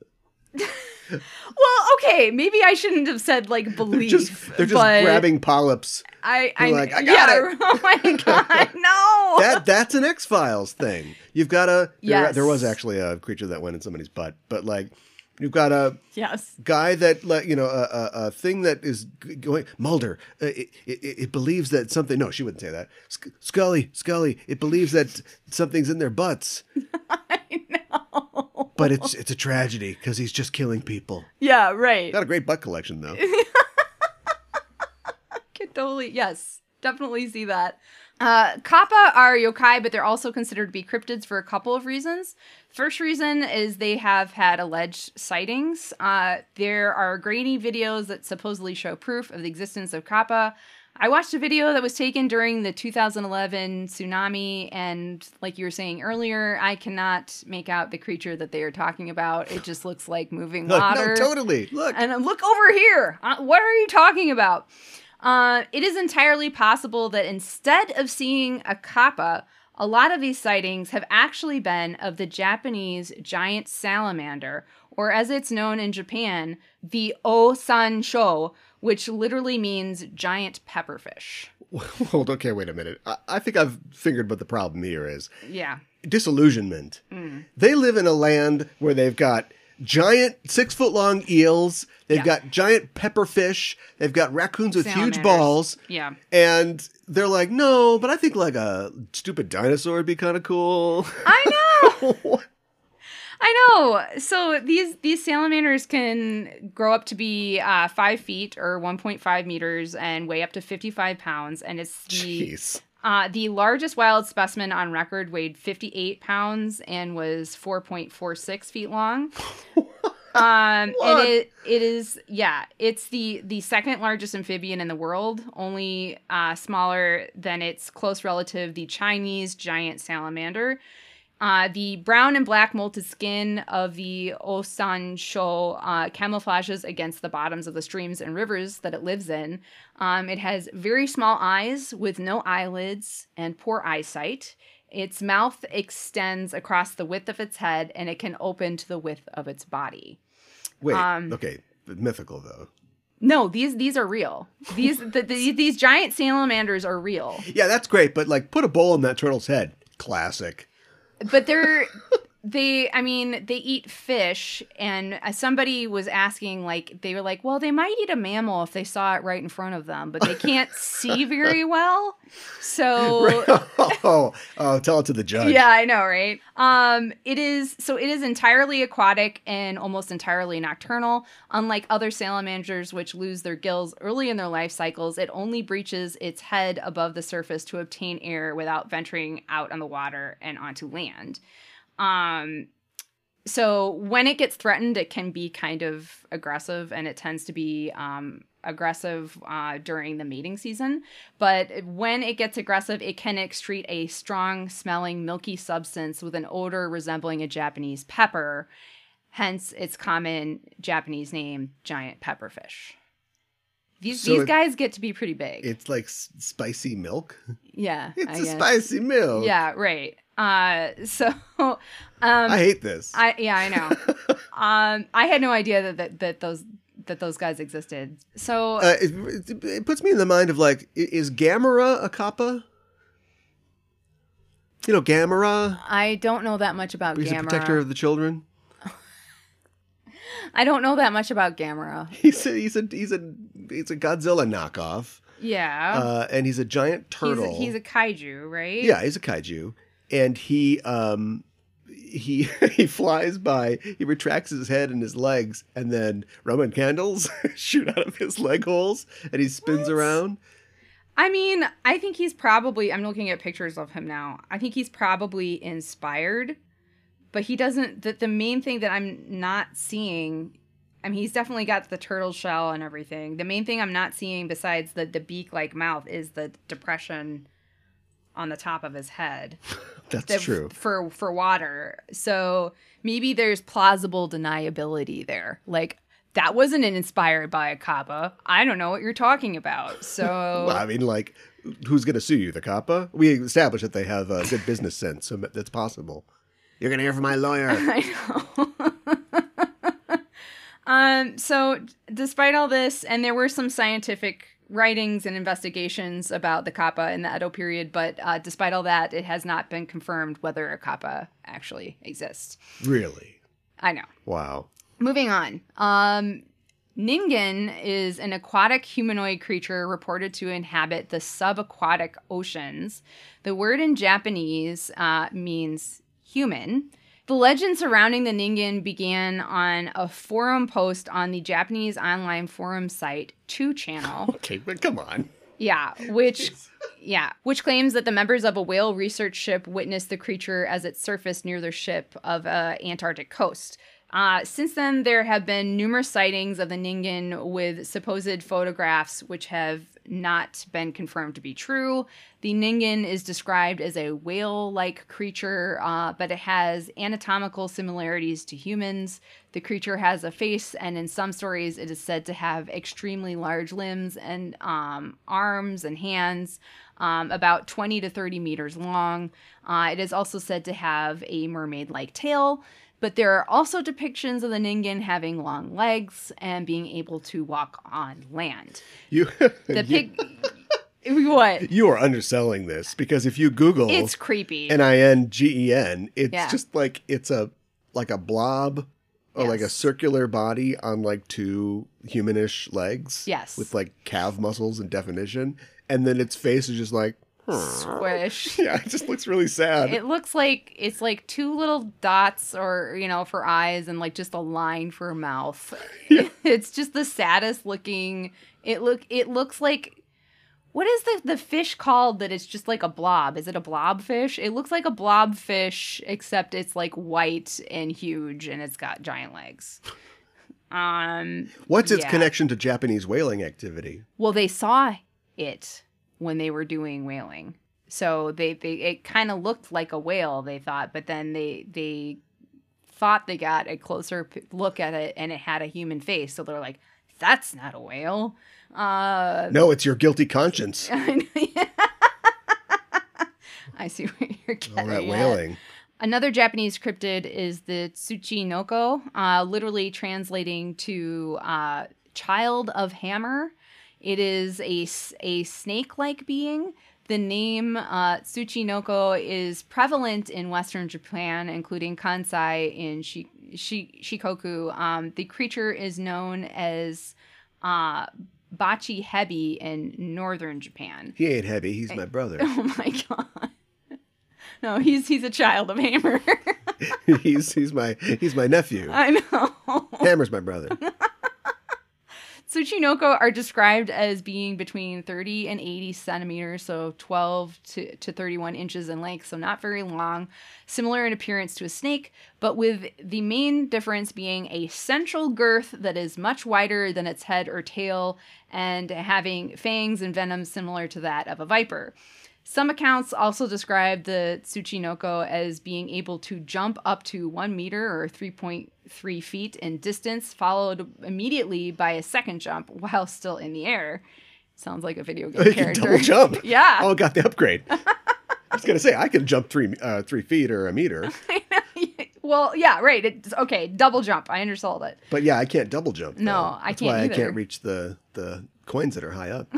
Well, okay, maybe I shouldn't have said like belief. They're just, they're just but grabbing polyps. I, I, like, I got yeah, it. Oh my god, no. That that's an X-Files thing. You've got a there, yes. there was actually a creature that went in somebody's butt, but like you've got a yes guy that like you know a, a, a thing that is g- going Mulder. Uh, it, it, it believes that something. No, she wouldn't say that. Sc- Scully, Scully. It believes that something's in their butts. I know. But it's it's a tragedy because he's just killing people. Yeah, right. Got a great butt collection though. Could totally, yes, definitely see that. Uh, kappa are yokai, but they're also considered to be cryptids for a couple of reasons. First reason is they have had alleged sightings. Uh, there are grainy videos that supposedly show proof of the existence of kappa. I watched a video that was taken during the two thousand eleven tsunami, and like you were saying earlier, I cannot make out the creature that they are talking about. It just looks like moving water. No, totally. Look. And uh, look over here. Uh, what are you talking about? Uh, it is entirely possible that instead of seeing a kappa, a lot of these sightings have actually been of the Japanese giant salamander, or as it's known in Japan, the osansho, which literally means giant pepperfish. Hold, okay, wait a minute. I, I think I've figured what the problem here is. Yeah. disillusionment. Mm. They live in a land where they've got giant six-foot-long eels. They've Yeah. got giant pepperfish. They've got raccoons with huge Salamanders. balls. Yeah. And they're like, no, but I think like a stupid dinosaur would be kind of cool. I know. I know. So these these salamanders can grow up to be uh, five feet or one point five meters and weigh up to fifty-five pounds. And it's the Jeez. uh, the largest wild specimen on record weighed fifty-eight pounds and was four point four six feet long. Um, What? and it it is yeah, it's the the second largest amphibian in the world, only uh, smaller than its close relative, the Chinese giant salamander. Uh, the brown and black molted skin of the Osansho uh, camouflages against the bottoms of the streams and rivers that it lives in. Um, it has very small eyes with no eyelids and poor eyesight. Its mouth extends across the width of its head, and it can open to the width of its body. Wait, Um, okay. Mythical, though. No, these these are real. These the, the, these giant salamanders are real. Yeah, that's great, but like put a bowl in that turtle's head. Classic. But they're they I mean, they eat fish, and uh, somebody was asking, like, they were like, well, they might eat a mammal if they saw it right in front of them, but they can't see very well. So oh, oh, tell it to the judge. yeah, I know, right? Um, it is so it is entirely aquatic and almost entirely nocturnal. Unlike other salamanders, which lose their gills early in their life cycles, it only breaches its head above the surface to obtain air without venturing out on the water and onto land. Um, so when it gets threatened, it can be kind of aggressive, and it tends to be um, aggressive uh, during the mating season. But when it gets aggressive, it can excrete a strong-smelling, milky substance with an odor resembling a Japanese pepper, hence its common Japanese name, giant pepperfish. These So these it- guys get to be pretty big. It's like s- spicy milk. yeah, It's I a guess. spicy milk. Yeah, right. Uh, so, um, I hate this. I yeah, I know. um, I had no idea that, that that those that those guys existed. So uh, it, it, it puts me in the mind of like, i- is Gamera a kappa? You know, Gamera? I don't know that much about He's a Gamera. protector of the children. I don't know that much about Gamera. He's a, he's a he's a he's a Godzilla knockoff, Yeah, uh, and he's a giant he's turtle. a, he's a kaiju, right? Yeah, he's a kaiju, and he um he he flies by. He retracts his head and his legs, and then Roman candles shoot out of his leg holes, and he spins What? around. I mean, I think he's probably. I'm looking at pictures of him now. I think he's probably inspired, but he doesn't. The, the main thing that I'm not seeing. I mean, he's definitely got the turtle shell and everything. The main thing I'm not seeing, besides the the beak like mouth, is the depression on the top of his head. That's that- true. for for water. So maybe there's plausible deniability there. Like, that wasn't inspired by a kappa. I don't know what you're talking about. So Well, I mean, like, who's going to sue you? The kappa? We established that they have uh, good business sense, so that's possible. You're going to hear from my lawyer. I know. um. So despite all this, and there were some scientific writings and investigations about the kappa in the Edo period, but uh, despite all that, it has not been confirmed whether a kappa actually exists. Really? I know. Wow. Moving on. Um, Ningen is an aquatic humanoid creature reported to inhabit the subaquatic oceans. The word in Japanese uh, means human. The legend surrounding the Ningen began on a forum post on the Japanese online forum site two channel. Okay, but come on. Yeah, which yeah, which claims that the members of a whale research ship witnessed the creature as it surfaced near their ship of a Antarctic coast. Uh, since then, there have been numerous sightings of the Ningen with supposed photographs which have not been confirmed to be true. The Ningen is described as a whale-like creature, uh, but it has anatomical similarities to humans. The creature has a face, and in some stories, it is said to have extremely large limbs and um, arms and hands, um, about twenty to thirty meters long. Uh, it is also said to have a mermaid-like tail. But there are also depictions of the Ningen having long legs and being able to walk on land. You, The you- pig, What? You are underselling this because if you Google It's creepy. N I N G E N, it's Yeah. just like it's a like a blob or like a Yes. circular body on like two humanish legs. Yes. With like calf muscles and definition. And then its face is just like Squish. yeah, it just looks really sad. It looks like it's like two little dots or, you know, for eyes and like just a line for a mouth. It's just the saddest looking. It look it looks like what is the, the fish called that it's just like a blob? Is it a blobfish? It looks like a blobfish, except it's like white and huge and it's got giant legs. Um, What's its yeah. connection to Japanese whaling activity? Well, they saw it when they were doing whaling. So they, they it kind of looked like a whale, they thought, but then they they thought they got a closer p- look at it and it had a human face. So they're like, that's not a whale. Uh, No, it's your guilty conscience. I see where you're getting All that at. whaling. Another Japanese cryptid is the Tsuchinoko, uh, literally translating to uh, child of hammer. It is a, s- a snake-like being. The name uh, Tsuchinoko is prevalent in Western Japan, including Kansai in Shi- Shi- Shikoku. Um, the creature is known as uh, Bachi Hebi in northern Japan. He ain't heavy. He's my brother. Oh my god. No, he's he's a child of Hammer. he's he's my he's my nephew. I know. Hammer's my brother. Tsuchinoko are described as being between thirty and eighty centimeters, so twelve to, to thirty-one inches in length, so not very long, similar in appearance to a snake, but with the main difference being a central girth that is much wider than its head or tail, and having fangs and venom similar to that of a viper. Some accounts also describe the Tsuchinoko as being able to jump up to one meter or three point three feet in distance, followed immediately by a second jump while still in the air. Sounds like a video game You can character. double jump. Yeah. Oh, got the upgrade. I was gonna say I can jump three uh, three feet or a meter, Well, yeah, right. It's okay. Double jump. I undersold it. but yeah, I can't double jump. though. No, I That's can't why either. I can't reach the the coins that are high up.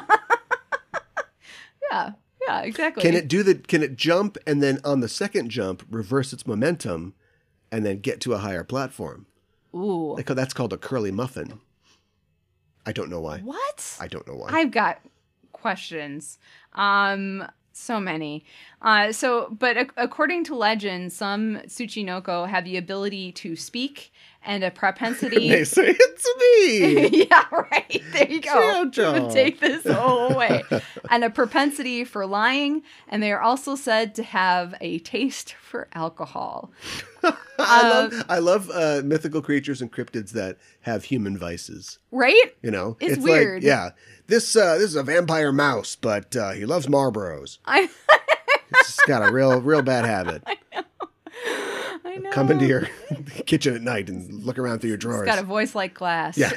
Yeah. Yeah, exactly. Can it do the? Can it jump and then on the second jump reverse its momentum, and then get to a higher platform? Ooh. They call- That's called a curly muffin. I don't know why. What? I don't know why. I've got questions. Um, so many. Uh, so, but ac- according to legend, some Tsuchinoko have the ability to speak and a propensity. They say it's me. Yeah, right. There you go. Jojo. Take this all away. And a propensity for lying, and they are also said to have a taste for alcohol. I love I love uh, mythical creatures and cryptids that have human vices. Right? You know, It's weird. Like, yeah, this uh, this is a vampire mouse, but uh, he loves Marlboros. I It's just got a real real bad habit. I know. Come into your kitchen at night and look around through your drawers. It's got a voice like glass. yeah.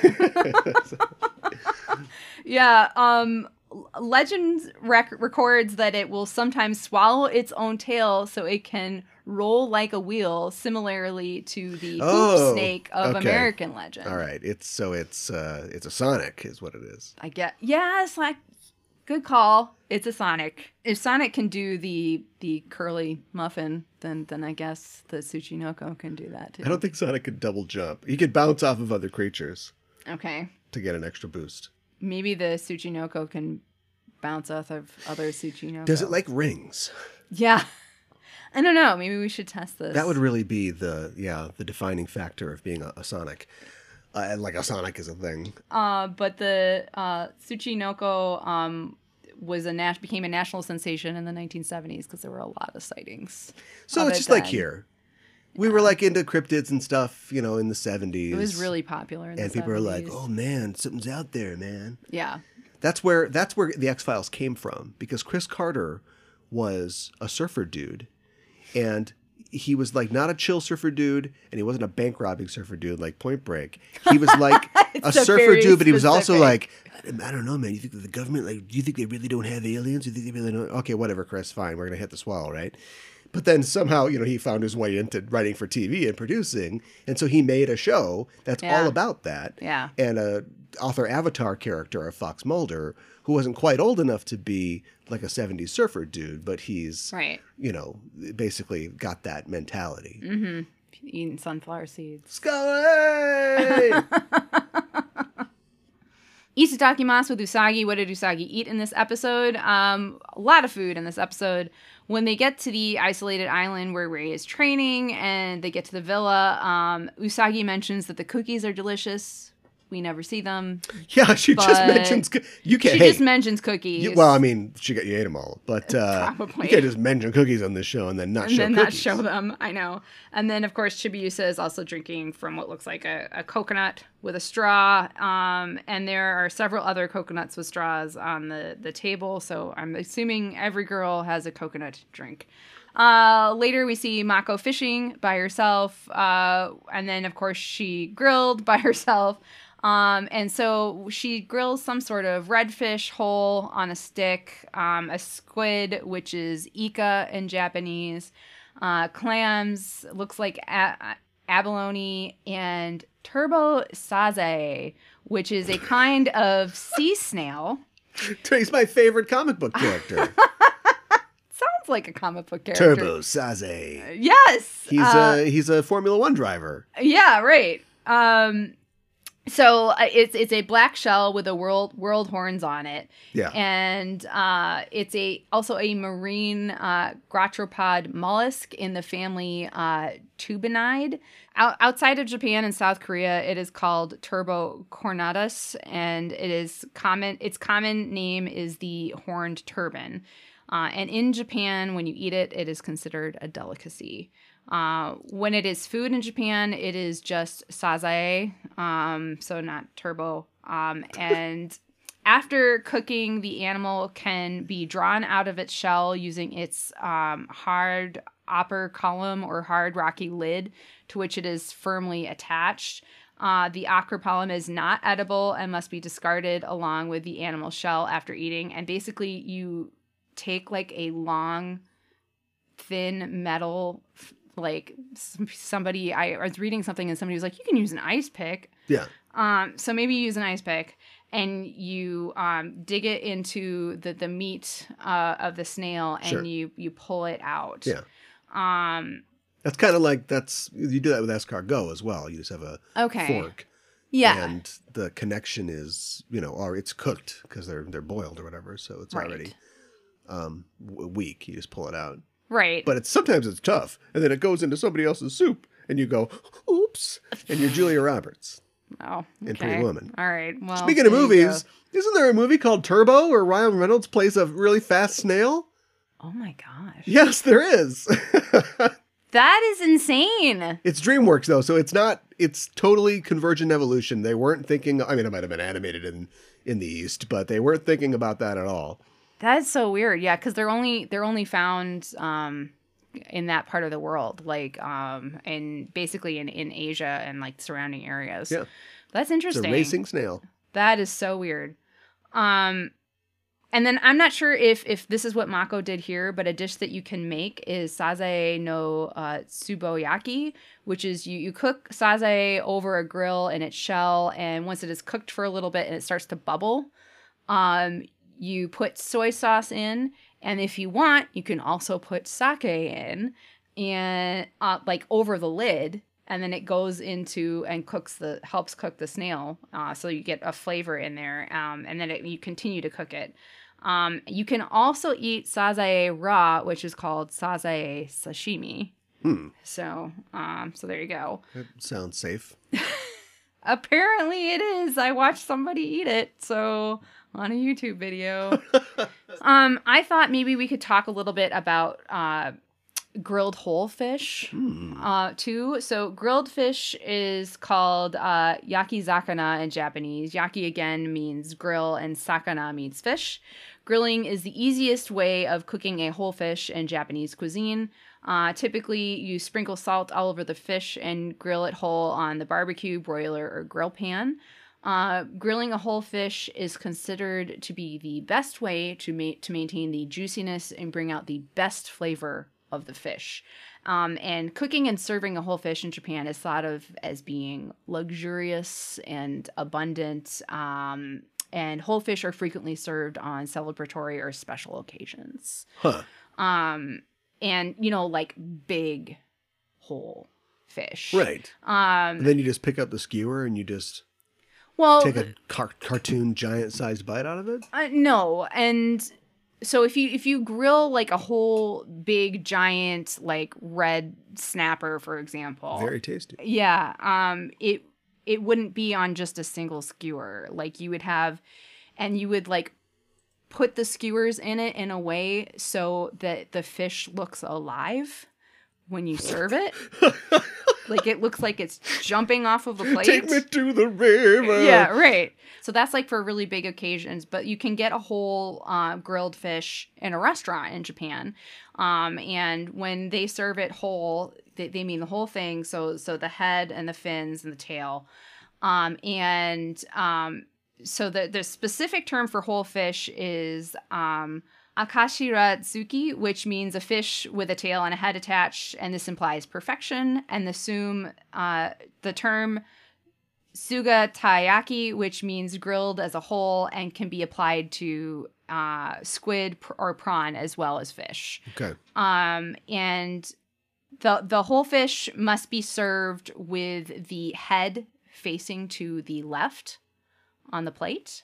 Yeah, um legend rec- records that it will sometimes swallow its own tail so it can roll like a wheel, similarly to the hoop Oh, snake of okay. American legend. All right. It's so it's uh, it's a Sonic, is what it is. I get yes, like good call. It's a Sonic. If Sonic can do the the curly muffin, then then I guess the Tsuchinoko can do that too. I don't think Sonic could double jump. He could bounce off of other creatures Okay. to get an extra boost. Maybe the Tsuchinoko can bounce off of other Tsuchinoko. Does it like rings? Yeah. I don't know. Maybe we should test this. That would really be the yeah the defining factor of being a, a Sonic. Uh, and like a Sonic is a thing. Uh, but the uh, Tsuchinoko um, was a nas- became a national sensation in the nineteen seventies because there were a lot of sightings. So of it's it just like then. here. We were like into cryptids and stuff, you know, in the seventies. It was really popular in and the people are like, seventies. "Oh man, something's out there, man." Yeah. That's where that's where the X-Files came from, because Chris Carter was a surfer dude, and he was like not a chill surfer dude, and he wasn't a bank robbing surfer dude like Point Break. He was like a It's a surfer very dude, but he was also specific. like, I don't know, man. You think that the government, like, do you think they really don't have aliens? Do you think they really don't? Okay, whatever, Chris. Fine, we're gonna hit the swallow, right? But then somehow, you know, he found his way into writing for T V and producing. And so he made a show that's Yeah. all about that. Yeah. And a author avatar character of Fox Mulder, who wasn't quite old enough to be like a seventies surfer dude, but he's, Right. you know, basically got that mentality. Mm-hmm. Eating sunflower seeds. Scully! Isadakimasu with Usagi. What did Usagi eat in this episode? Um, a lot of food in this episode. When they get to the isolated island where Rei is training and they get to the villa, um, Usagi mentions that the cookies are delicious. We never see them. Yeah, she just But mentions coo- you can't. She hey, just mentions cookies. you- well, I mean, she got you ate them all, but uh, Probably. you can't just mention cookies on this show and then not and show then cookies. not show them. I know. And then, of course, Chibiusa is also drinking from what looks like a, a coconut with a straw. Um, and there are several other coconuts with straws on the, the table. So I'm assuming every girl has a coconut drink. Uh, later, we see Mako fishing by herself. Uh, and then, of course, she grilled by herself. Um, and so she grills some sort of redfish whole on a stick, um, a squid, which is ika in Japanese, uh, clams, looks like a- abalone, and turbo saze, which is a kind of sea snail. He's my favorite comic book character. Sounds like a comic book character. Turbo Saze. Yes. He's uh, a he's a Formula One driver. Yeah, right. Um, so uh, it's it's a black shell with a world world horns on it. Yeah. And uh, it's a also a marine uh, gratropod mollusk in the family uh, Tubinide. Out, outside of Japan and South Korea, it is called Turbo cornatus, and it is common. Its common name is the horned turban. Uh, and in Japan, when you eat it, it is considered a delicacy. Uh, when it is food in Japan, it is just sazae, um, so not turbo. Um, and after cooking, the animal can be drawn out of its shell using its um, hard upper column or hard rocky lid to which it is firmly attached. Uh, the acropolyme is not edible and must be discarded along with the animal shell after eating. And basically, you take like a long, thin metal... Like somebody, I was reading something and somebody was like, you can use an ice pick. Yeah. Um, so maybe you use an ice pick and you um, dig it into the, the meat uh, of the snail and Sure. you, you pull it out. Yeah. Um, That's kind of like, that's, you do that with escargot as well. You just have a okay. fork. Yeah. And the connection is, you know, or it's cooked because they're, they're boiled or whatever. So it's Right. already um, w- weak. You just pull it out. Right. But it's sometimes it's tough. And then it goes into somebody else's soup and you go, oops. And you're Julia Roberts. Oh, okay. in Pretty Woman. All right. Well, Speaking of there you movies, go. isn't there a movie called Turbo where Ryan Reynolds plays a really fast snail? Oh my gosh. Yes, there is. That is insane. It's DreamWorks though, so it's not, it's totally Convergent Evolution. They weren't thinking, I mean, it might have been animated in, in the East, but they weren't thinking about that at all. That's so weird. Yeah, because they're only they're only found um, in that part of the world, like um, in basically in, in Asia and like surrounding areas. Yeah. That's It's interesting. a racing snail. That is so weird. Um, and then I'm not sure if if this is what Mako did here, but a dish that you can make is sazae no uh, tsuboyaki, which is you, you cook sazae over a grill in its shell, and once it is cooked for a little bit and it starts to bubble, um, you put soy sauce in, and if you want, you can also put sake in, and uh, like over the lid. And then it goes into and cooks the helps cook the snail, uh, so you get a flavor in there. Um, and then it, you continue to cook it. Um, you can also eat sazae raw, which is called sazae sashimi. Hmm. So, um, so there you go. That sounds safe. Apparently, it is. I watched somebody eat it, so on a YouTube video. um, I thought maybe we could talk a little bit about. Uh, grilled whole fish Hmm. uh too. So grilled fish is called uh yakizakana in Japanese. Yaki again means grill and sakana means fish. Grilling is the easiest way of cooking a whole fish in Japanese cuisine. Uh, typically, you sprinkle salt all over the fish and grill it whole on the barbecue, broiler, or grill pan. Uh, grilling a whole fish is considered to be the best way to ma- to maintain the juiciness and bring out the best flavor of the fish. Um, and cooking and serving a whole fish in Japan is thought of as being luxurious and abundant. Um, and whole fish are frequently served on celebratory or special occasions. Huh. Um, and, you know, like big whole fish. Right. Um, And then you just pick up the skewer and you just well, take a car- cartoon giant-sized bite out of it? Uh, no, and so if you if you grill like a whole big giant like red snapper, for example, Very tasty. yeah, um, it it wouldn't be on just a single skewer. Like you would have, and you would like put the skewers in it in a way so that the fish looks alive when you serve it. Like it looks like it's jumping off of the plate. Take me to the river. Yeah, right. So that's like for really big occasions, but you can get a whole uh, grilled fish in a restaurant in Japan. Um, and when they serve it whole, they, they mean the whole thing. So so the head and the fins and the tail. Um, and um, so the, the specific term for whole fish is um, akashiratsuki, which means a fish with a tail and a head attached, and this implies perfection. And the sum, uh, the term suga taiyaki, which means grilled as a whole and can be applied to uh, squid pr- or prawn as well as fish. Okay. Um, and the the whole fish must be served with the head facing to the left on the plate.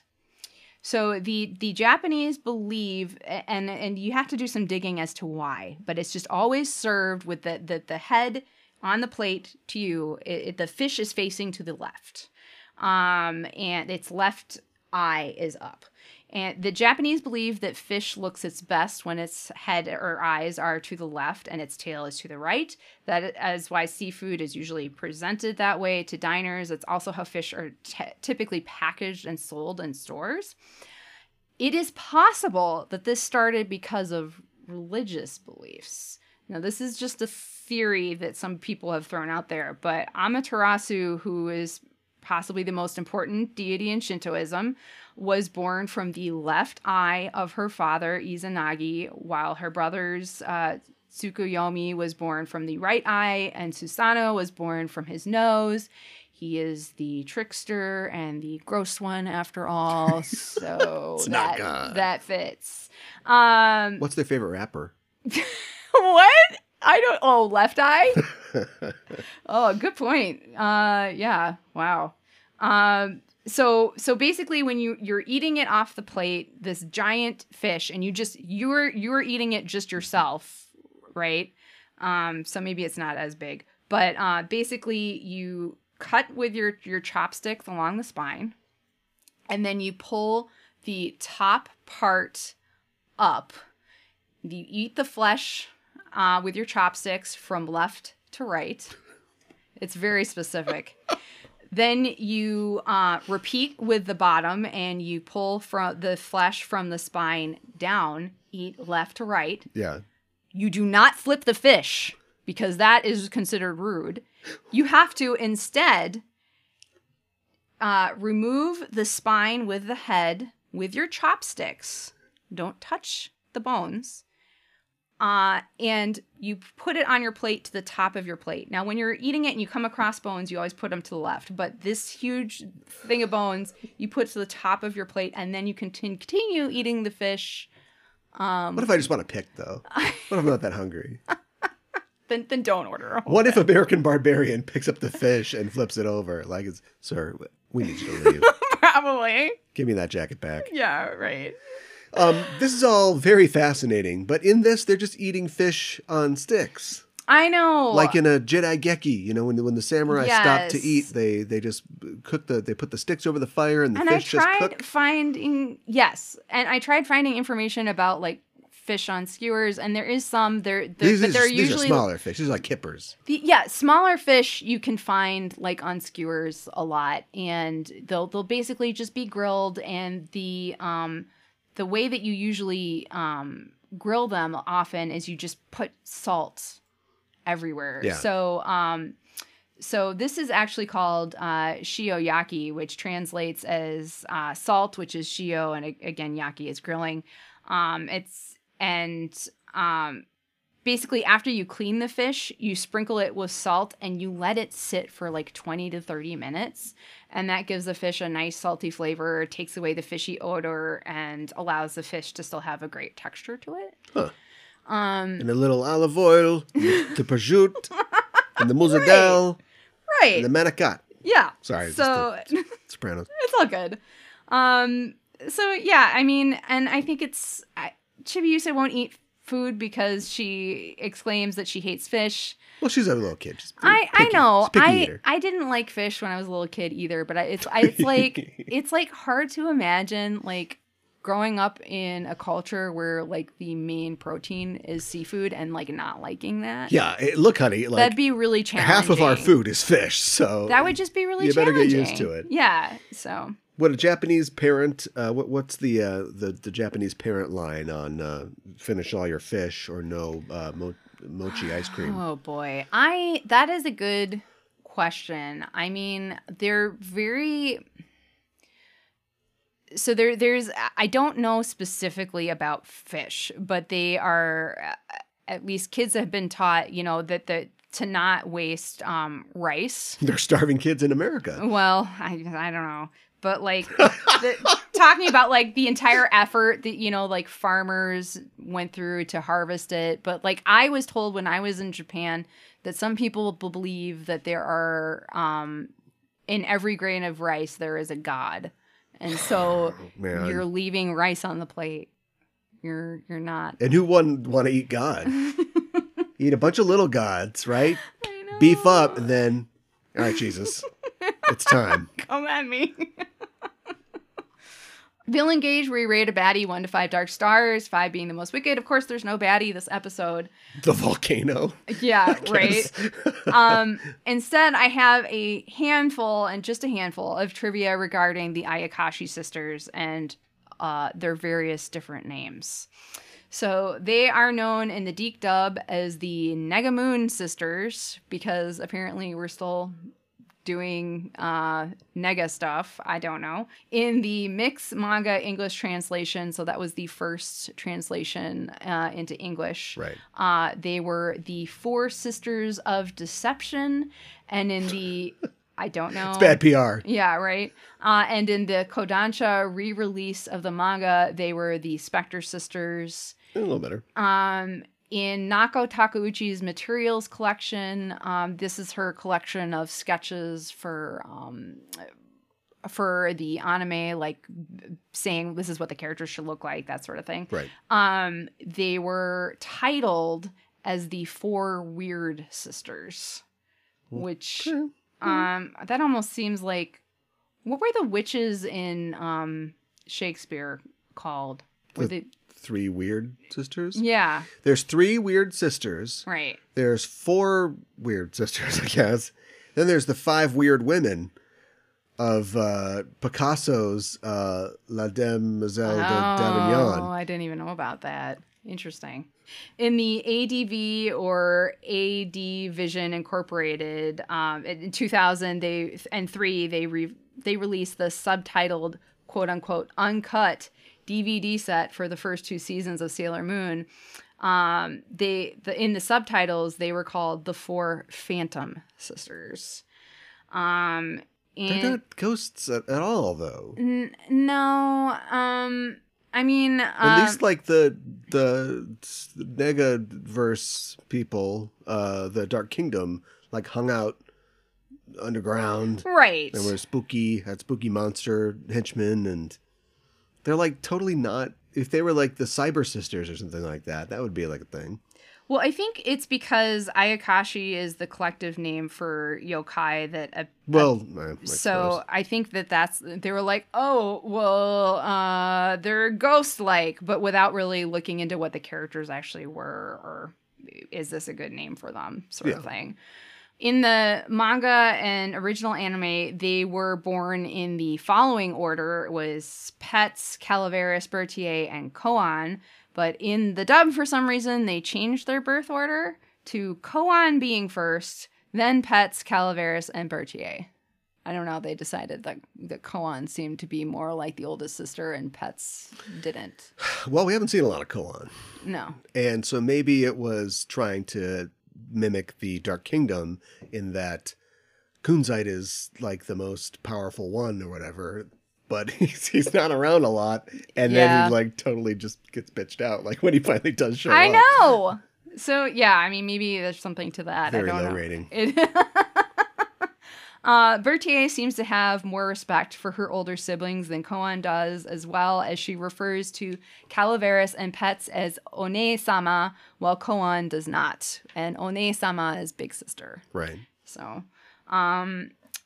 So the the Japanese believe, and and you have to do some digging as to why, but it's just always served with the the, the head on the plate to you. It, it, the fish is facing to the left, um, and its left eye is up. And the Japanese believe that fish looks its best when its head or eyes are to the left and its tail is to the right. That is why seafood is usually presented that way to diners. It's also how fish are t- typically packaged and sold in stores. It is possible that this started because of religious beliefs. Now, this is just a theory that some people have thrown out there, but Amaterasu, who is possibly the most important deity in Shintoism, was born from the left eye of her father, Izanagi, while her brothers, uh, Tsukuyomi, was born from the right eye, and Susanoo was born from his nose. He is the trickster and the gross one, after all, so It's not that, God. that fits. Um, What's their favorite rapper? what? I don't. Oh, left eye. Oh, good point. Uh, yeah. Wow. Um, so so basically, when you you're eating it off the plate, this giant fish, and you just you're you're eating it just yourself, right? Um, so maybe it's not as big, but uh, basically, you cut with your your chopsticks along the spine, and then you pull the top part up. You eat the flesh uh, with your chopsticks from left to right. It's very specific. Then you uh, repeat with the bottom, and you pull from the flesh from the spine down. Eat left to right. Yeah. You do not flip the fish because that is considered rude. You have to instead uh, remove the spine with the head with your chopsticks. Don't touch the bones. Uh, and you put it on your plate to the top of your plate. Now, when you're eating it and you come across bones, you always put them to the left. But this huge thing of bones, you put to the top of your plate, and then you continue, continue eating the fish. Um, What if I just want to pick, though? What if I'm not that hungry? then, then don't order a whole What if American Barbarian picks up the fish and flips it over? Like, it's, sir, we need you to leave. Probably. Give me that jacket back. Yeah, right. Um, this is all very fascinating, but in this, they're just eating fish on sticks. I know. Like in a Jidaigeki, you know, when the, when the samurai stop to Yes. eat, they they just cook the they put the sticks over the fire and the and I fish just tried cook. finding, yes, and I tried finding information about like fish on skewers, and there is some there, there These, but these, they're are, these usually are smaller fish. These are like kippers. The, yeah, smaller fish you can find like on skewers a lot, and they'll they'll basically just be grilled. And the um the way that you usually um grill them often is you just put salt everywhere. Yeah. So um so this is actually called uh, shio-yaki, which translates as uh, salt, which is shio, and again yaki is grilling. Um, it's and um basically after you clean the fish, you sprinkle it with salt and you let it sit for like twenty to thirty minutes. And that gives the fish a nice salty flavor, takes away the fishy odor, and allows the fish to still have a great texture to it. Huh. Um, and a little olive oil, the prosciutto, and the mozzarella, right. and the manicotti. Yeah. Sorry. So just the Sopranos. It's all good. Um. So yeah, I mean, and I think it's I, Chibiusa won't eat food because she exclaims that she hates fish. Well, she's a little kid. She's I, picky. I know. She's a picky I eater. I didn't like fish when I was a little kid either, but I, it's I, it's like it's like hard to imagine like growing up in a culture where like the main protein is seafood and like not liking that. Yeah, it, look, honey, like that'd be really challenging. half of our food is fish, so that would just be really you better challenging. get used to it. Yeah. So what a Japanese parent? Uh, what what's the uh, the the Japanese parent line on uh, finish all your fish or no uh, mo- mochi ice cream? Oh boy. I that is a good question. I mean, they're very So there there's I don't know specifically about fish, but they are at least kids have been taught, you know, that the to not waste um rice. They're starving kids in America. Well, I I don't know. But like the, talking about like the entire effort that, you know, like farmers went through to harvest it. But like I was told when I was in Japan that some people believe that there are um in every grain of rice there is a god. And so Man. you're leaving rice on the plate. You're you're not. And who wouldn't want to eat God? Eat a bunch of little gods, right? I know. Beef up, and then, all right, Jesus, it's time. Come at me. Villain Gauge, we rate a baddie one to five dark stars, five being the most wicked. Of course, there's no baddie this episode. The volcano. Yeah, right. um, instead, I have a handful and just a handful of trivia regarding the Ayakashi sisters and uh, their various different names. So they are known in the Deke dub as the Negamoon sisters because apparently we're still doing uh, Nega stuff. I don't know. In the mix manga English translation, so that was the first translation uh, into English. Right. Uh, they were the Four Sisters of Deception, and in the I don't know. It's bad P R. Yeah, right. Uh, and in the Kodansha re-release of the manga, they were the Spectre Sisters. A little better. Um, in Nako Takeuchi's materials collection, um, this is her collection of sketches for um, for the anime, like saying this is what the characters should look like, that sort of thing. Right. Um, they were titled as the Four Weird Sisters, which Okay. um, that almost seems like what were the witches in um, Shakespeare called? Were The- they, Three weird sisters? yeah, There's three weird sisters. right. There's four weird sisters, I guess. Then there's the five weird women of uh, Picasso's uh, La Demoiselle de Oh, d'Avignon. I didn't even know about that. Interesting. In the A D V or A D Vision Incorporated, um, in two thousand they and three, they re- they released the subtitled "quote unquote" uncut D V D set for the first two seasons of Sailor Moon. Um, they the in the subtitles they were called the Four Phantom Sisters. Um, and They're not ghosts at, at all, though. N- no, um, I mean, uh, At least, like the the Negaverse people, uh, the Dark Kingdom, like hung out underground. right. And were spooky, had spooky monster henchmen, and they're like totally not. If they were like the Cyber Sisters or something like that, that would be like a thing. Well, I think it's because Ayakashi is the collective name for yokai that. Uh, Well, I, I so suppose. I think that that's they were like, oh, well, uh, they're ghost-like, but without really looking into what the characters actually were, or is this a good name for them, sort of Yeah. thing. In the manga and original anime, they were born in the following order. It was Pets, Calaveras, Berthier, and Koan. But in the dub, for some reason, they changed their birth order to Koan being first, then Pets, Calaveras, and Berthier. I don't know. They decided that that Koan seemed to be more like the oldest sister, and Pets didn't. Well, we haven't seen a lot of Koan. No. And so maybe it was trying to mimic the Dark Kingdom in that Kunzite is like the most powerful one or whatever, but he's, he's not around a lot. And Yeah. then he like totally just gets bitched out like when he finally does show I up. know. So yeah, I mean, maybe there's something to that. Very I don't low know. rating. It, uh, Berthier seems to have more respect for her older siblings than Koan does, as well as she refers to Calaveras and Pets as One-sama, while Koan does not. And One-sama is big sister. Right. So, um,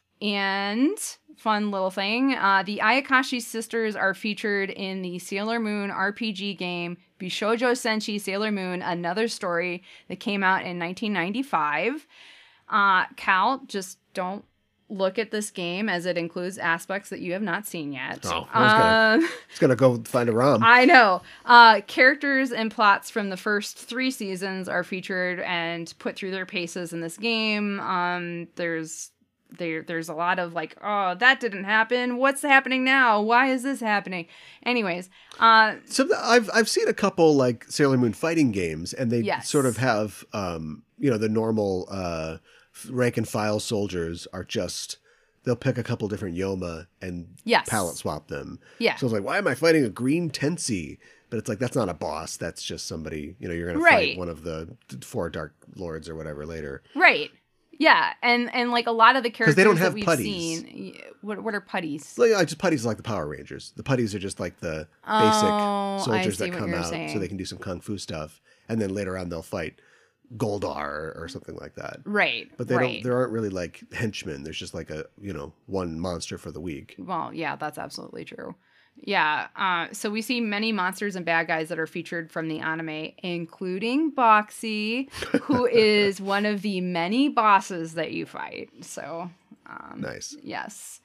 and fun little thing, uh, the Ayakashi sisters are featured in the Sailor Moon R P G game Bishoujo Senshi Sailor Moon, another story that came out in nineteen ninety-five. Uh, Cal, just don't look at this game as it includes aspects that you have not seen yet. Oh, I was gonna, Um, It's gonna go find a ROM. I know. Uh, characters and plots from the first three seasons are featured and put through their paces in this game. Um, there's there there's a lot of like, oh, that didn't happen. What's happening now? Why is this happening? Anyways, uh, So I've I've seen a couple like Sailor Moon fighting games, and they Yes. sort of have um, you know, the normal uh, rank and file soldiers are just they'll pick a couple different Yoma and Yes. palette swap them. yeah, So I was like, why am I fighting a green Tensi? But it's like that's not a boss. That's just somebody. You know, you're gonna Right. fight one of the four Dark Lords or whatever later. right. Yeah, and and like a lot of the characters they don't that have we've putties. seen, y- what what are putties? Like I just putties are like the Power Rangers. The putties are just like the Oh, basic I soldiers see that what come you're out, so saying. they can do some kung fu stuff, and then later on they'll fight Goldar or something like that. Right, But they right. don't. There aren't really like henchmen. There's just like a you know one monster for the week. Well, yeah, that's absolutely true. Yeah, uh, so we see many monsters and bad guys that are featured from the anime, including Boxy, who is one of the many bosses that you fight. So, um, Nice. yes.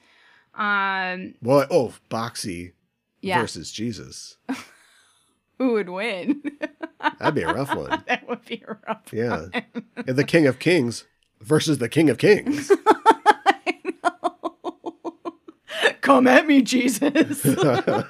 Um, Well, oh, Boxy yeah, versus Jesus. who would win? That'd be a rough one. That would be a rough Yeah, and the King of Kings versus the King of Kings. Come at me, Jesus. Get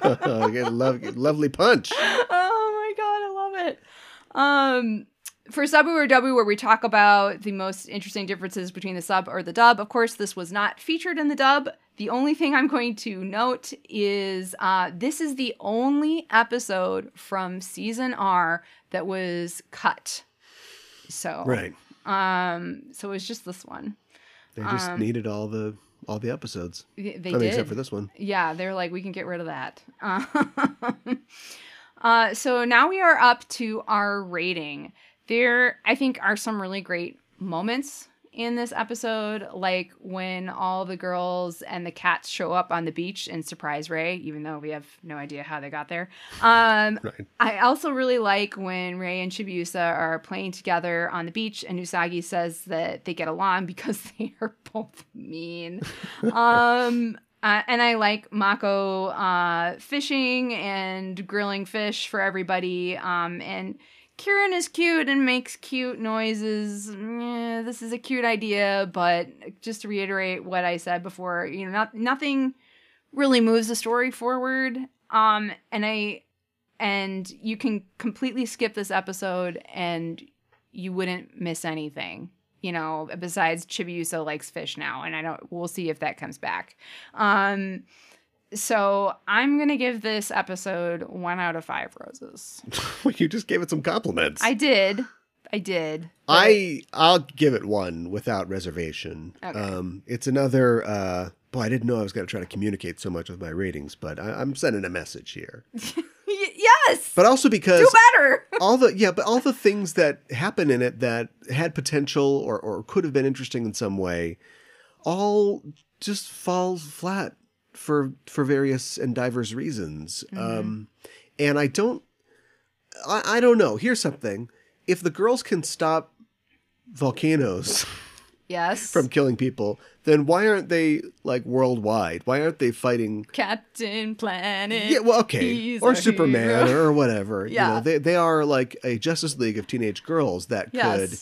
a lov- lovely punch. Oh my god, I love it. Um, for Sabu or Dubu, where we talk about the most interesting differences between the sub or the dub, of course, this was not featured in the dub. The only thing I'm going to note is uh, this is the only episode from season R that was cut. So, Right. um, so it was just this one. They just Um, needed all the all the episodes. They, they I mean, did. except for this one. Yeah, they're like, we can get rid of that. Um, uh, so now we are up to our rating. There, I think, are some really great moments in this episode, like when all the girls and the cats show up on the beach and surprise Ray, even though we have no idea how they got there. Um, Right. I also really like when Ray and Chibiusa are playing together on the beach, and Usagi says that they get along because they are both mean. um, uh, and I like Mako uh, fishing and grilling fish for everybody. Um, and Kieran is cute and makes cute noises. Eh, this is a cute idea, but just to reiterate what I said before, you know, not, nothing really moves the story forward. Um, and I, and you can completely skip this episode and you wouldn't miss anything, you know, besides Chibiusa likes fish now. And I don't, we'll see if that comes back. Um, so I'm going to give this episode one out of five roses. Well, you just gave it some compliments. I did. I did. but I I'll give it one without reservation. Okay. Um, it's another. Uh, boy, I didn't know I was going to try to communicate so much with my ratings, but I, I'm sending a message here. Y- yes. But also because Do better. all the yeah, but all the things that happen in it that had potential or or could have been interesting in some way, all just fall flat for for various and diverse reasons. Mm-hmm. Um, and I don't. I, I don't know. Here's something. If the girls can stop volcanoes Yes. from killing people, then why aren't they like worldwide? Why aren't they fighting? Captain Planet. Yeah, well, okay, He's or a Superman hero. or whatever. You Yeah. know, they they are like a Justice League of teenage girls that Yes. could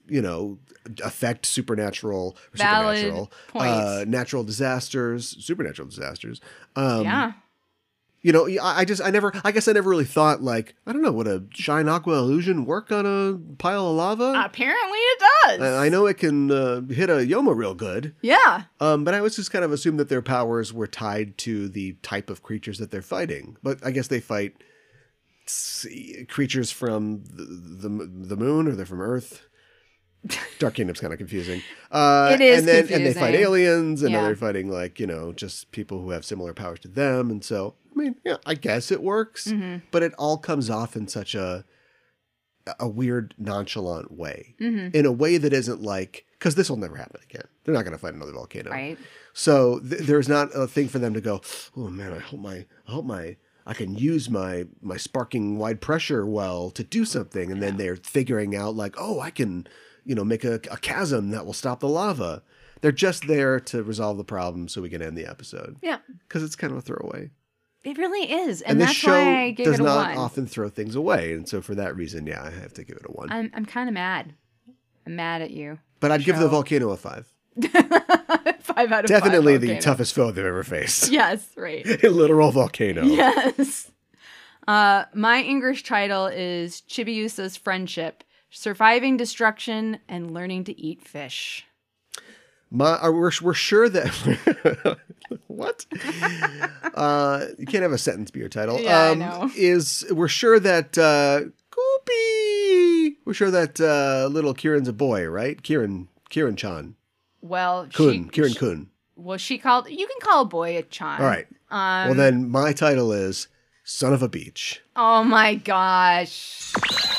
you know, affect supernatural, or Valid supernatural, points. uh, natural disasters, supernatural disasters. Um, yeah. You know, I I just, I never, I guess I never really thought like, I don't know, would a Shine Aqua illusion work on a pile of lava? Apparently it does. I I know it can uh, hit a Yoma real good, Yeah. um, but I was just kind of assumed that their powers were tied to the type of creatures that they're fighting. But I guess they fight s- creatures from the, the the moon, or they're from Earth. Dark Kingdom's kind of confusing. Uh, It is and then and they fight confusing. aliens, and Yeah. then they're fighting like you know just people who have similar powers to them, and so I mean, yeah, I guess it works, Mm-hmm. but it all comes off in such a a weird, nonchalant way, Mm-hmm. in a way that isn't like because this will never happen again. They're not going to fight another volcano, Right. so th- there's not a thing for them to go, oh man, I hope my, I hope my, I can use my my sparking wide pressure well to do something, and then they're figuring out like, oh, I can, you know, make a, a chasm that will stop the lava. They're just there to resolve the problem so we can end the episode Yeah. because it's kind of a throwaway. It really is. And, And, this that's show why I gave does it a not one. often throw things away, and so for that reason, yeah, I have to give it a one. I'm I'm kind of mad. I'm mad at you. but I'd give the show. volcano a five. Five out of Definitely five. the volcano. toughest foe they've ever faced. Yes, right. A literal volcano. Yes. Uh, my English title is Chibiusa's Friendship, Surviving Destruction and Learning to Eat Fish. My, are, we're, we're sure that what? uh, you can't have a sentence be your title. Yeah, I um, know. Is we're sure that uh, Goopy. We're sure that uh, little Kieran's a boy, right? Kieran, Kieran Chan, Well, Kun, she, Kieran she- Kun. Well, she called. You can call a boy a Chan. All right. Um, well, then my title is Son of a Beach. Oh my gosh.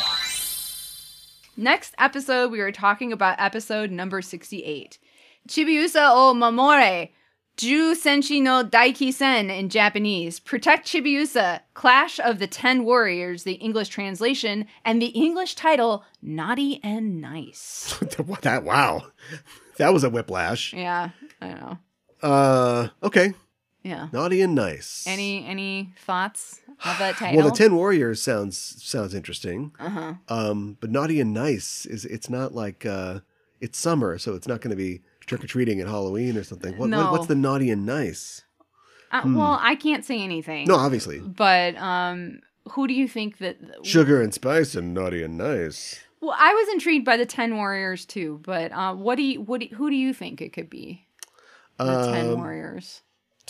Next episode, we are talking about episode number sixty-eight. Chibiusa o Mamore, Ju Senshi no Daiki Sen in Japanese. Protect Chibiusa, Clash of the Ten Warriors, the English translation, and the English title, Naughty and Nice. that wow, that was a whiplash. Yeah, I know. Uh, okay, Yeah. naughty and nice. Any any thoughts of that title? Well, the Ten Warriors sounds sounds interesting. Uh-huh. Um, but naughty and nice is it's not like uh, it's summer, so it's not going to be trick or treating at Halloween or something. What, No. what what's the naughty and nice? Uh, Well, I can't say anything. No, obviously But um, who do you think that? sugar and spice and naughty and nice. Well, I was intrigued by the Ten Warriors too. But uh, what do you? What do, who do you think it could be? The Ten Um, Warriors.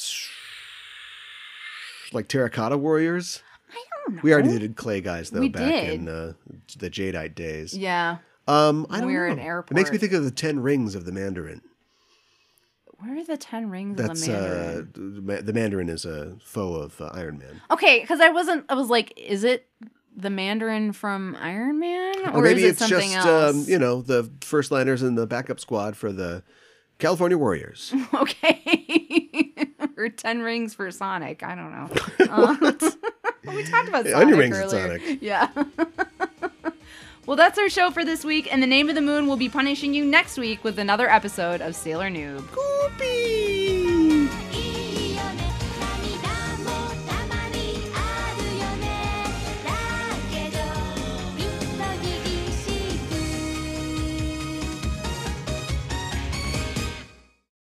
Like terracotta warriors. I don't know. We already did clay guys though We back did. in uh, the Jadeite days. Yeah. Um, I don't We were know. at It makes me airport. think of the Ten Rings of the Mandarin. Where are the Ten Rings That's of the uh, Mandarin? the Ma- the Mandarin is a foe of uh, Iron Man. Okay, because I wasn't. I was like, is it the Mandarin from Iron Man, or, Or maybe is it it's something just else? um, you know the first liners in the backup squad for the California Warriors. Okay. Or Ten Rings for Sonic. I don't know. Uh, we talked about Sonic Onion rings and earlier. Sonic. Yeah. Well, that's our show for this week, and the Name of the Moon will be punishing you next week with another episode of Sailor Noob. Goopy!